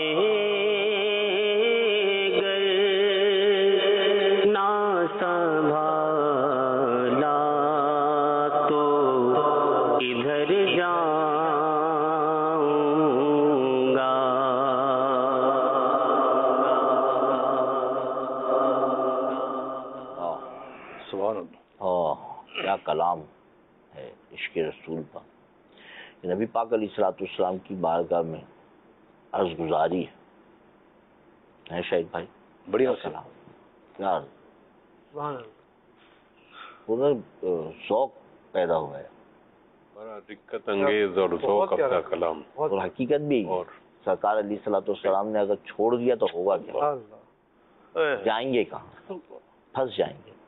گر نہ سنبھالا تو ادھر جاؤں گا، سبحان اللہ. کیا کلام ہے عشق رسول پر. نبی پاک علیہ الصلوۃ والسلام کی بارگاہ میں عرض گزاری ہے شاہد بھائی، بڑھیا کلام یار پورا ذوق پیدا ہوا ہے بڑا دقت انگیز اور ذوق کا کلام، اور حقیقت بھی سرکار علیہ الصلوۃ والسلام نے اگر چھوڑ دیا تو ہوگا کیا، جائیں گے کہاں، پھنس جائیں گے.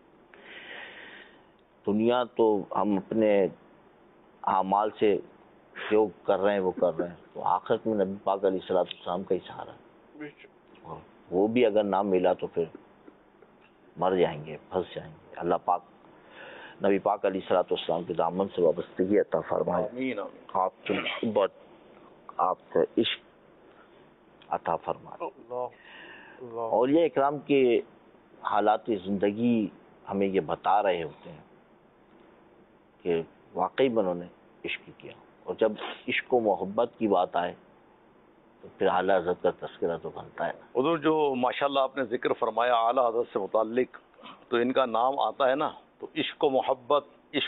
دنیا تو ہم اپنے اعمال سے جو کر رہے ہیں وہ کر رہے ہیں، تو آخرت میں نبی پاک علیہ الصلوۃ والسلام کا ہی سہارا ہے، اور وہ بھی اگر نہ ملا تو پھر مر جائیں گے، پھنس جائیں گے. اللہ پاک نبی پاک علیہ الصلوۃ والسلام کے دامن سے وابستگی عطا فرمائے، آمین آمین. آپ سے محبت، آپ سے عشق عطا فرمائے. اولیاء اکرام کے حالات زندگی ہمیں یہ بتا رہے ہوتے ہیں کہ واقعی میں انہوں نے عشق کیا، اور جب عشق و محبت کی بات آئے تو پھر اعلیٰ حضرت کا تذکرہ تو بنتا ہے. حضور جو ماشاءاللہ آپ نے ذکر فرمایا اعلیٰ حضرت سے متعلق، تو ان کا نام آتا ہے نا تو عشق و محبت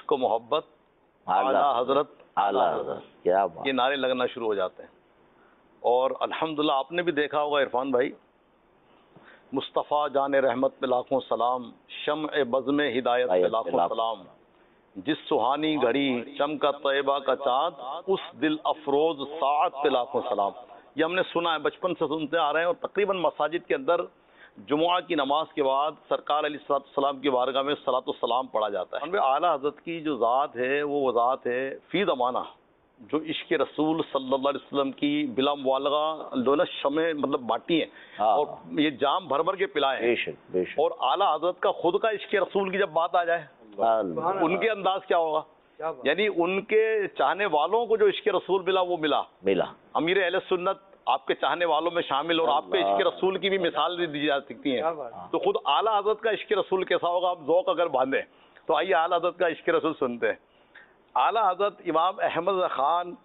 اعلیٰ حضرت اعلیٰ حضرت، کیا بات. یہ نعرے لگنا شروع ہو جاتے ہیں. اور الحمدللہ آپ نے بھی دیکھا ہوگا عرفان بھائی، مصطفیٰ جان رحمت پہ لاکھوں سلام، شمع بزم ہدایت پہ لاکھوں سلام، جس سہانی گھڑی چمکا طیبہ کا چاند، اس دل افروز ساعت پہ لاکھوں سلام. یہ ہم نے سنا ہے، بچپن سے سنتے آ رہے ہیں، اور تقریباً مساجد کے اندر جمعہ کی نماز کے بعد سرکار علیہ السلام کی بارگاہ میں صلاۃ السلام پڑھا جاتا ہے. اعلیٰ حضرت کی جو ذات ہے وہ ذات ہے فی زمانہ، جو عشق رسول صلی اللہ علیہ وسلم کی بلا مبالغہ دولت شمع مطلب بانٹی ہیں، اور یہ جام بھر بھر کے پلائے ہیں. اور اعلیٰ حضرت کا خود کا عشق رسول کی جب بات آ جائے، ان کے انداز کیا ہوگا، یعنی ان کے چاہنے والوں کو جو عشق رسول ملا وہ ملا. امیر اہل سنت آپ کے چاہنے والوں میں شامل، اور آپ کے عشق رسول کی بھی مثال دی جا سکتی ہیں. تو خود اعلیٰ حضرت کا عشق رسول کیسا ہوگا، آپ ذوق اگر باندھیں تو آئیے اعلیٰ حضرت کا عشق رسول سنتے ہیں. اعلیٰ حضرت امام احمد خان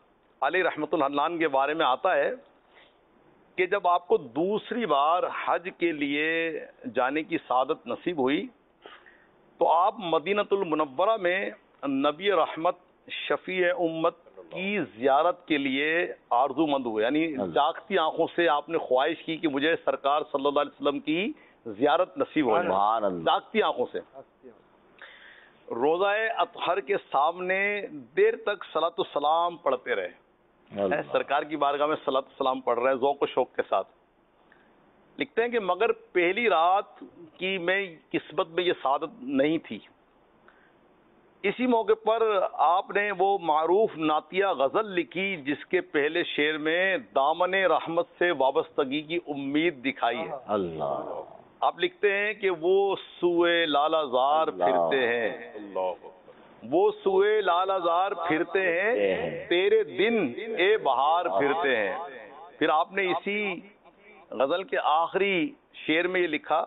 علیہ رحمۃ اللہ کے بارے میں آتا ہے کہ جب آپ کو دوسری بار حج کے لیے جانے کی سعادت نصیب ہوئی تو آپ مدینۃ المنورہ میں نبی رحمت شفیع امت کی زیارت کے لیے آرزو مند ہوئے، یعنی جاگتی آنکھوں سے آپ نے خواہش کی کہ مجھے سرکار صلی اللہ علیہ وسلم کی زیارت نصیب ہو جائے، جاگتی آنکھوں سے۔ روضہ اطہر کے سامنے دیر تک صلاۃ السلام پڑھتے رہے، سرکار کی بارگاہ میں صلاۃ السلام پڑھ رہے ہیں ذوق و شوق کے ساتھ۔ لکھتے ہیں کہ مگر پہلی رات کی میں قسمت میں یہ سعادت نہیں تھی۔ اسی موقع پر آپ نے وہ معروف نعتیہ غزل لکھی جس کے پہلے شعر میں دامن رحمت سے وابستگی کی امید دکھائی ہے۔ اللہ، آپ لکھتے ہیں کہ وہ سوئے لالہ زار پھرتے ہیں، وہ سوئے لالہ زار پھرتے ہیں، تیرے دن اے بہار پھرتے ہیں۔ پھر آپ نے اسی غزل کے آخری شعر میں یہ لکھا،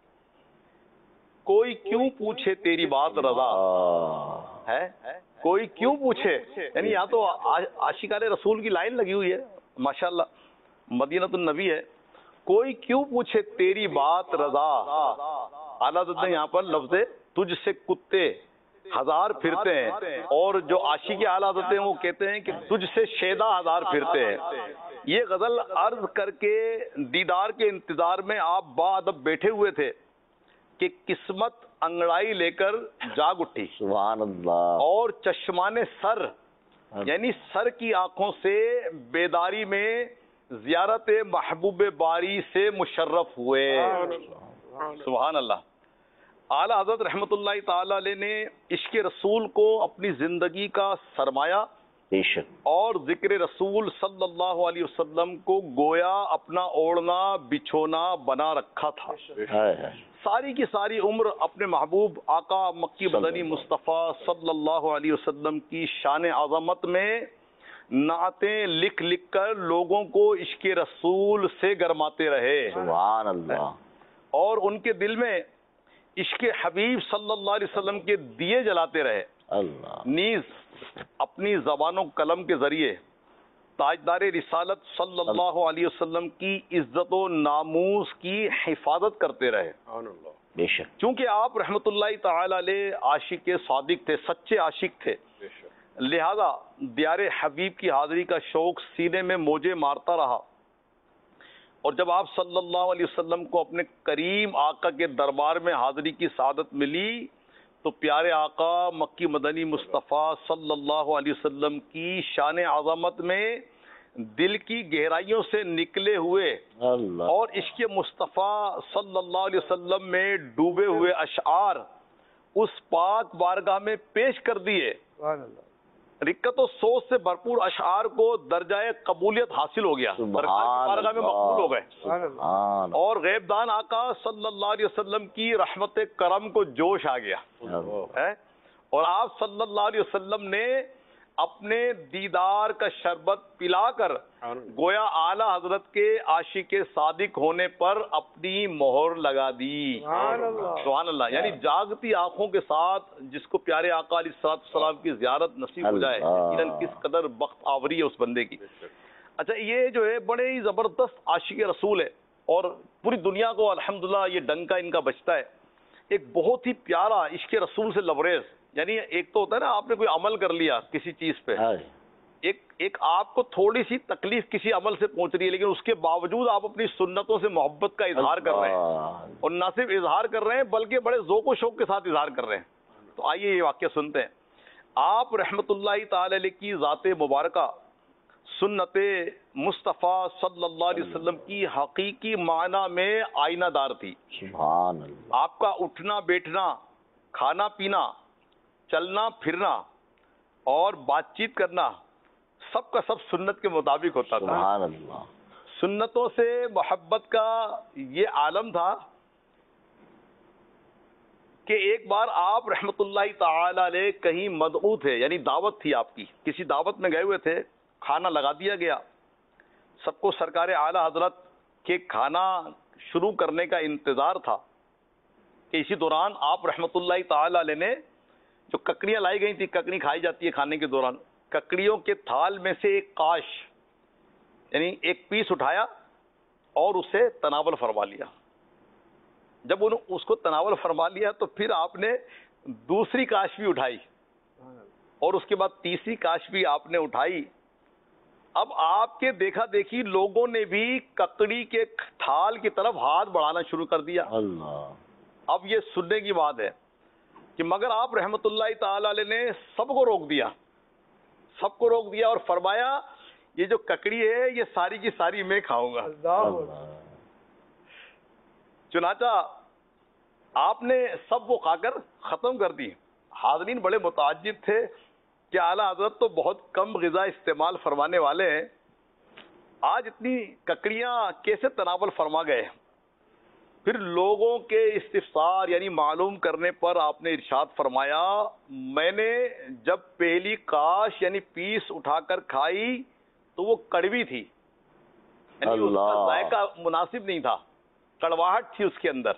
کوئی کیوں پوچھے تیری بات رضا ہے، کوئی کیوں پوچھے، یعنی یہاں تو عاشقان رسول کی لائن لگی ہوئی ہے ماشاءاللہ، مدینۃ النبی ہے، کوئی کیوں پوچھے تیری بات رضا۔ اعلیٰ حضرت نے یہاں پر لفظ تجھ سے کتے ہزار پھرتے ہیں، اور جو عاشق اعلیٰ حضرت ہیں وہ کہتے ہیں کہ تجھ سے شیدا ہزار پھرتے ہیں۔ یہ غزل عرض کر کے دیدار کے انتظار میں آپ باادب بیٹھے ہوئے تھے کہ قسمت انگڑائی لے کر جاگ اٹھی، سبحان اللہ، اور چشمان سر یعنی سر کی آنکھوں سے بیداری میں زیارت محبوب باری سے مشرف ہوئے۔ سبحان اللہ۔ اعلیٰ حضرت رحمۃ اللہ تعالی علیہ نے عشق رسول کو اپنی زندگی کا سرمایہ بے شک، اور ذکر رسول صلی اللہ علیہ وسلم کو گویا اپنا اوڑھنا بچھونا بنا رکھا تھا۔ ساری کی ساری عمر اپنے محبوب آقا مکی مدنی مصطفیٰ صلی اللہ علیہ وسلم کی شان عظمت میں نعتیں لکھ لکھ کر لوگوں کو عشق رسول سے گرماتے رہے، سبحان اللہ، اور ان کے دل میں عشق حبیب صلی اللہ علیہ وسلم کے دیے جلاتے رہے۔ اللہ، نیز اپنی زبان و قلم کے ذریعے تاجدار رسالت صلی اللہ علیہ وسلم کی عزت و ناموس کی حفاظت کرتے رہے۔ بے شک، چونکہ آپ رحمت اللہ تعالی علیہ عاشق صادق تھے، سچے عاشق تھے، لہذا دیار حبیب کی حاضری کا شوق سینے میں موجے مارتا رہا، اور جب آپ صلی اللہ علیہ وسلم کو اپنے کریم آقا کے دربار میں حاضری کی سعادت ملی تو پیارے آقا مکی مدنی مصطفیٰ صلی اللہ علیہ وسلم کی شان عظمت میں دل کی گہرائیوں سے نکلے ہوئے اللہ، اور عشق مصطفیٰ صلی اللہ علیہ وسلم میں ڈوبے ہوئے اشعار اس پاک بارگاہ میں پیش کر دیے۔ رقت و سوچ سے بھرپور اشعار کو درجہ قبولیت حاصل ہو گیا، سرکار کی بارگاہ میں مقبول ہو گئے، سبحان اور غیب دان آقا صلی اللہ علیہ وسلم کی رحمت کرم کو جوش آ گیا ہے، اور آپ صلی اللہ علیہ وسلم نے اپنے دیدار کا شربت پلا کر گویا اعلیٰ حضرت کے عاشق صادق ہونے پر اپنی مہر لگا دی۔ سبحان اللہ، یعنی جاگتی آنکھوں کے ساتھ جس کو پیارے آقا علیہ السلام کی زیارت نصیب ہو جائے، یقیناً کس قدر بخت آوری ہے اس بندے کی۔ اچھا، یہ جو ہے بڑے ہی زبردست عاشق رسول ہے، اور پوری دنیا کو الحمدللہ یہ ڈنکا ان کا بچتا ہے۔ ایک بہت ہی پیارا عشق رسول سے لبریز، یعنی ایک تو ہوتا ہے نا آپ نے کوئی عمل کر لیا کسی چیز پہ، ایک آپ کو تھوڑی سی تکلیف کسی عمل سے پہنچ رہی ہے، لیکن اس کے باوجود آپ اپنی سنتوں سے محبت کا اظہار کر رہے ہیں، اور نہ صرف اظہار کر رہے ہیں بلکہ بڑے ذوق و شوق کے ساتھ اظہار کر رہے ہیں۔ تو آئیے یہ واقعہ سنتے ہیں۔ آپ رحمت اللہ تعالی علیہ کی ذات مبارکہ سنت مصطفیٰ صلی اللہ علیہ وسلم کی حقیقی معنی میں آئینہ دار تھی۔ سبحان اللہ، آپ کا اٹھنا بیٹھنا، کھانا پینا، چلنا پھرنا اور بات چیت کرنا سب کا سب سنت کے مطابق ہوتا تھا۔ سبحان اللہ، سنتوں سے محبت کا یہ عالم تھا کہ ایک بار آپ رحمت اللہ تعالی علیہ کہیں مدعو تھے، یعنی دعوت تھی آپ کی، کسی دعوت میں گئے ہوئے تھے، کھانا لگا دیا گیا، سب کو سرکار اعلیٰ حضرت کے کھانا شروع کرنے کا انتظار تھا کہ اسی دوران آپ رحمت اللہ تعالی علیہ نے جو ککڑیاں لائی گئی تھی، ککڑی کھائی جاتی ہے کھانے کے دوران، ککڑیوں کے تھال میں سے ایک کاش یعنی ایک پیس اٹھایا اور اسے تناول فرما لیا. جب انہوں اس کو تناول فرما لیا تو پھر آپ نے دوسری کاش بھی اٹھائی اور اس کے بعد تیسری کاش بھی آپ نے اٹھائی. اب آپ کے دیکھا دیکھی لوگوں نے بھی ککڑی کے تھال کی طرف ہاتھ بڑھانا شروع کر دیا. اب یہ سننے کی بات ہے کہ مگر آپ رحمت اللہ تعالی علیہ نے سب کو روک دیا اور فرمایا یہ جو ککڑی ہے یہ ساری کی ساری میں کھاؤں گا. چنانچہ آپ نے سب وہ کھا کر ختم کر دی. حاضرین بڑے متعجب تھے کہ اعلیٰ حضرت تو بہت کم غذا استعمال فرمانے والے ہیں, آج اتنی ککڑیاں کیسے تناول فرما گئے. پھر لوگوں کے استفسار یعنی معلوم کرنے پر آپ نے ارشاد فرمایا میں نے جب پہلی کاش یعنی پیس اٹھا کر کھائی تو وہ کڑوی تھی, یعنی اس کا ذائقہ مناسب نہیں تھا, کڑواہٹ تھی اس کے اندر.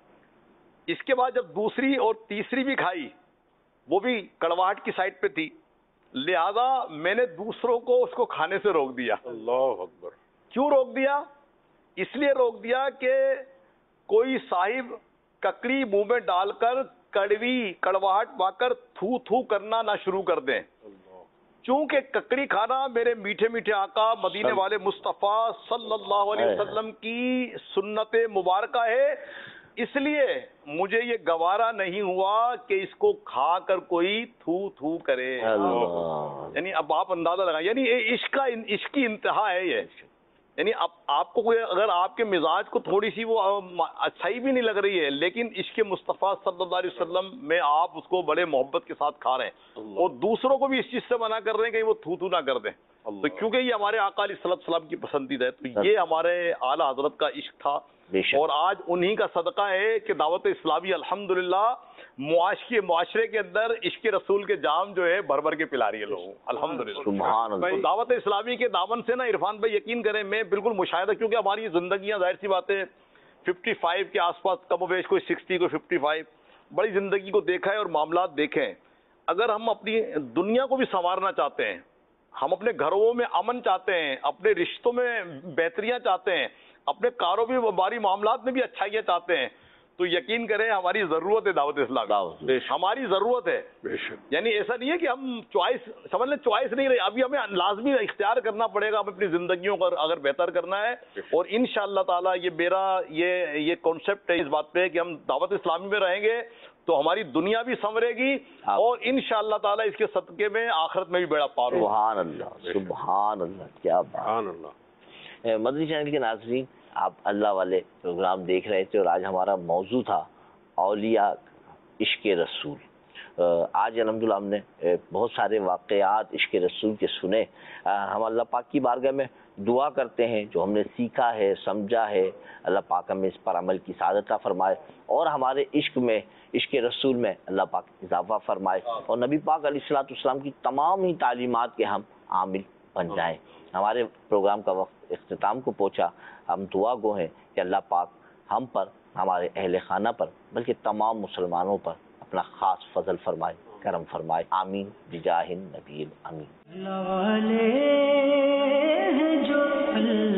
اس کے بعد جب دوسری اور تیسری بھی کھائی وہ بھی کڑواہٹ کی سائڈ پہ تھی, لہذا میں نے دوسروں کو اس کو کھانے سے روک دیا. اللہ اکبر. کیوں روک دیا؟ اس لیے روک دیا کہ کوئی صاحب ککڑی منہ میں ڈال کر کڑوی کڑواہٹ پا کر تھو تھو کرنا نہ شروع کر دیں. چونکہ ککڑی کھانا میرے میٹھے میٹھے آقا مدینے والے مصطفیٰ صلی اللہ علیہ وسلم کی سنت مبارکہ ہے, اس لیے مجھے یہ گوارا نہیں ہوا کہ اس کو کھا کر کوئی تھو تھو کرے. یعنی اب آپ اندازہ لگائیں, یعنی عشق کی انتہا ہے یہ. یعنی اب آپ کو کوئی اگر آپ کے مزاج کو تھوڑی سی وہ صحیح بھی نہیں لگ رہی ہے لیکن عشق مصطفیٰ صلی اللہ علیہ وسلم میں آپ اس کو بڑے محبت کے ساتھ کھا رہے ہیں اور دوسروں کو بھی اس چیز سے منع کر رہے ہیں کہ وہ تھو تھو نہ کر دیں. تو کیونکہ یہ ہمارے آقا علیہ السلام کی پسندیدہ ہے, تو یہ ہمارے اعلیٰ حضرت کا عشق تھا اور آج انہی کا صدقہ ہے کہ دعوت اسلامی الحمدللہ معاشرے کے اندر عشق رسول کے جام جو ہے بھر بھر کے پلا رہی ہے لوگوں الحمدللہ. سبحان اللہ. تو دعوت اسلامی کے دامن سے نا عرفان بھائی یقین کریں میں بالکل مشاہدہ, کیونکہ ہماری زندگیاں ظاہر سی بات ہے 55 کے آس پاس کم و بیش کوئی 60 کوئی 55 بڑی زندگی کو دیکھا ہے اور معاملات دیکھیں. اگر ہم اپنی دنیا کو بھی سنوارنا چاہتے ہیں, ہم اپنے گھروں میں امن چاہتے ہیں, اپنے رشتوں میں بہتریاں چاہتے ہیں, اپنے کاروباری معاملات میں بھی اچھائیاں چاہتے ہیں, تو یقین کریں ہماری ضرورت ہے دعوت اسلام, ہماری ضرورت ہے. یعنی ایسا نہیں ہے کہ ہم چوائس سمجھ لیں, چوائس نہیں رہی, ابھی ہمیں لازمی اختیار کرنا پڑے گا ہم اپنی زندگیوں کو اگر بہتر کرنا ہے. اور انشاءاللہ تعالی یہ میرا یہ کانسیپٹ ہے اس بات پہ کہ ہم دعوت اسلامی میں رہیں گے تو ہماری دنیا بھی سنورے گی اور انشاءاللہ تعالی اس کے صدقے میں آخرت میں بھی بیڑا پار ہوگا. سبحان اللہ سبحان اللہ, کیا بات. سبحان اللہ. مدنی چینل کے ناظرین, آپ اللہ والے پروگرام دیکھ رہے تھے اور آج ہمارا موضوع تھا اولیاء عشق رسول. آج الحمدللہ ہم نے بہت سارے واقعات عشق رسول کے سنے. ہم اللہ پاک کی بارگاہ میں دعا کرتے ہیں جو ہم نے سیکھا ہے سمجھا ہے اللہ پاک ہمیں اس پر عمل کی سعادت عطا فرمائے اور ہمارے عشق میں عشق رسول میں اللہ پاک اضافہ فرمائے اور نبی پاک علیہ الصلوۃ والسلام کی تمام ہی تعلیمات کے ہم عامل بن جائیں. ہمارے پروگرام کا وقت اختتام کو پہنچا. ہم دعا گو ہیں کہ اللہ پاک ہم پر ہمارے اہل خانہ پر بلکہ تمام مسلمانوں پر اپنا خاص فضل فرمائے کرم فرمائے. آمین بجاہ النبی الامین.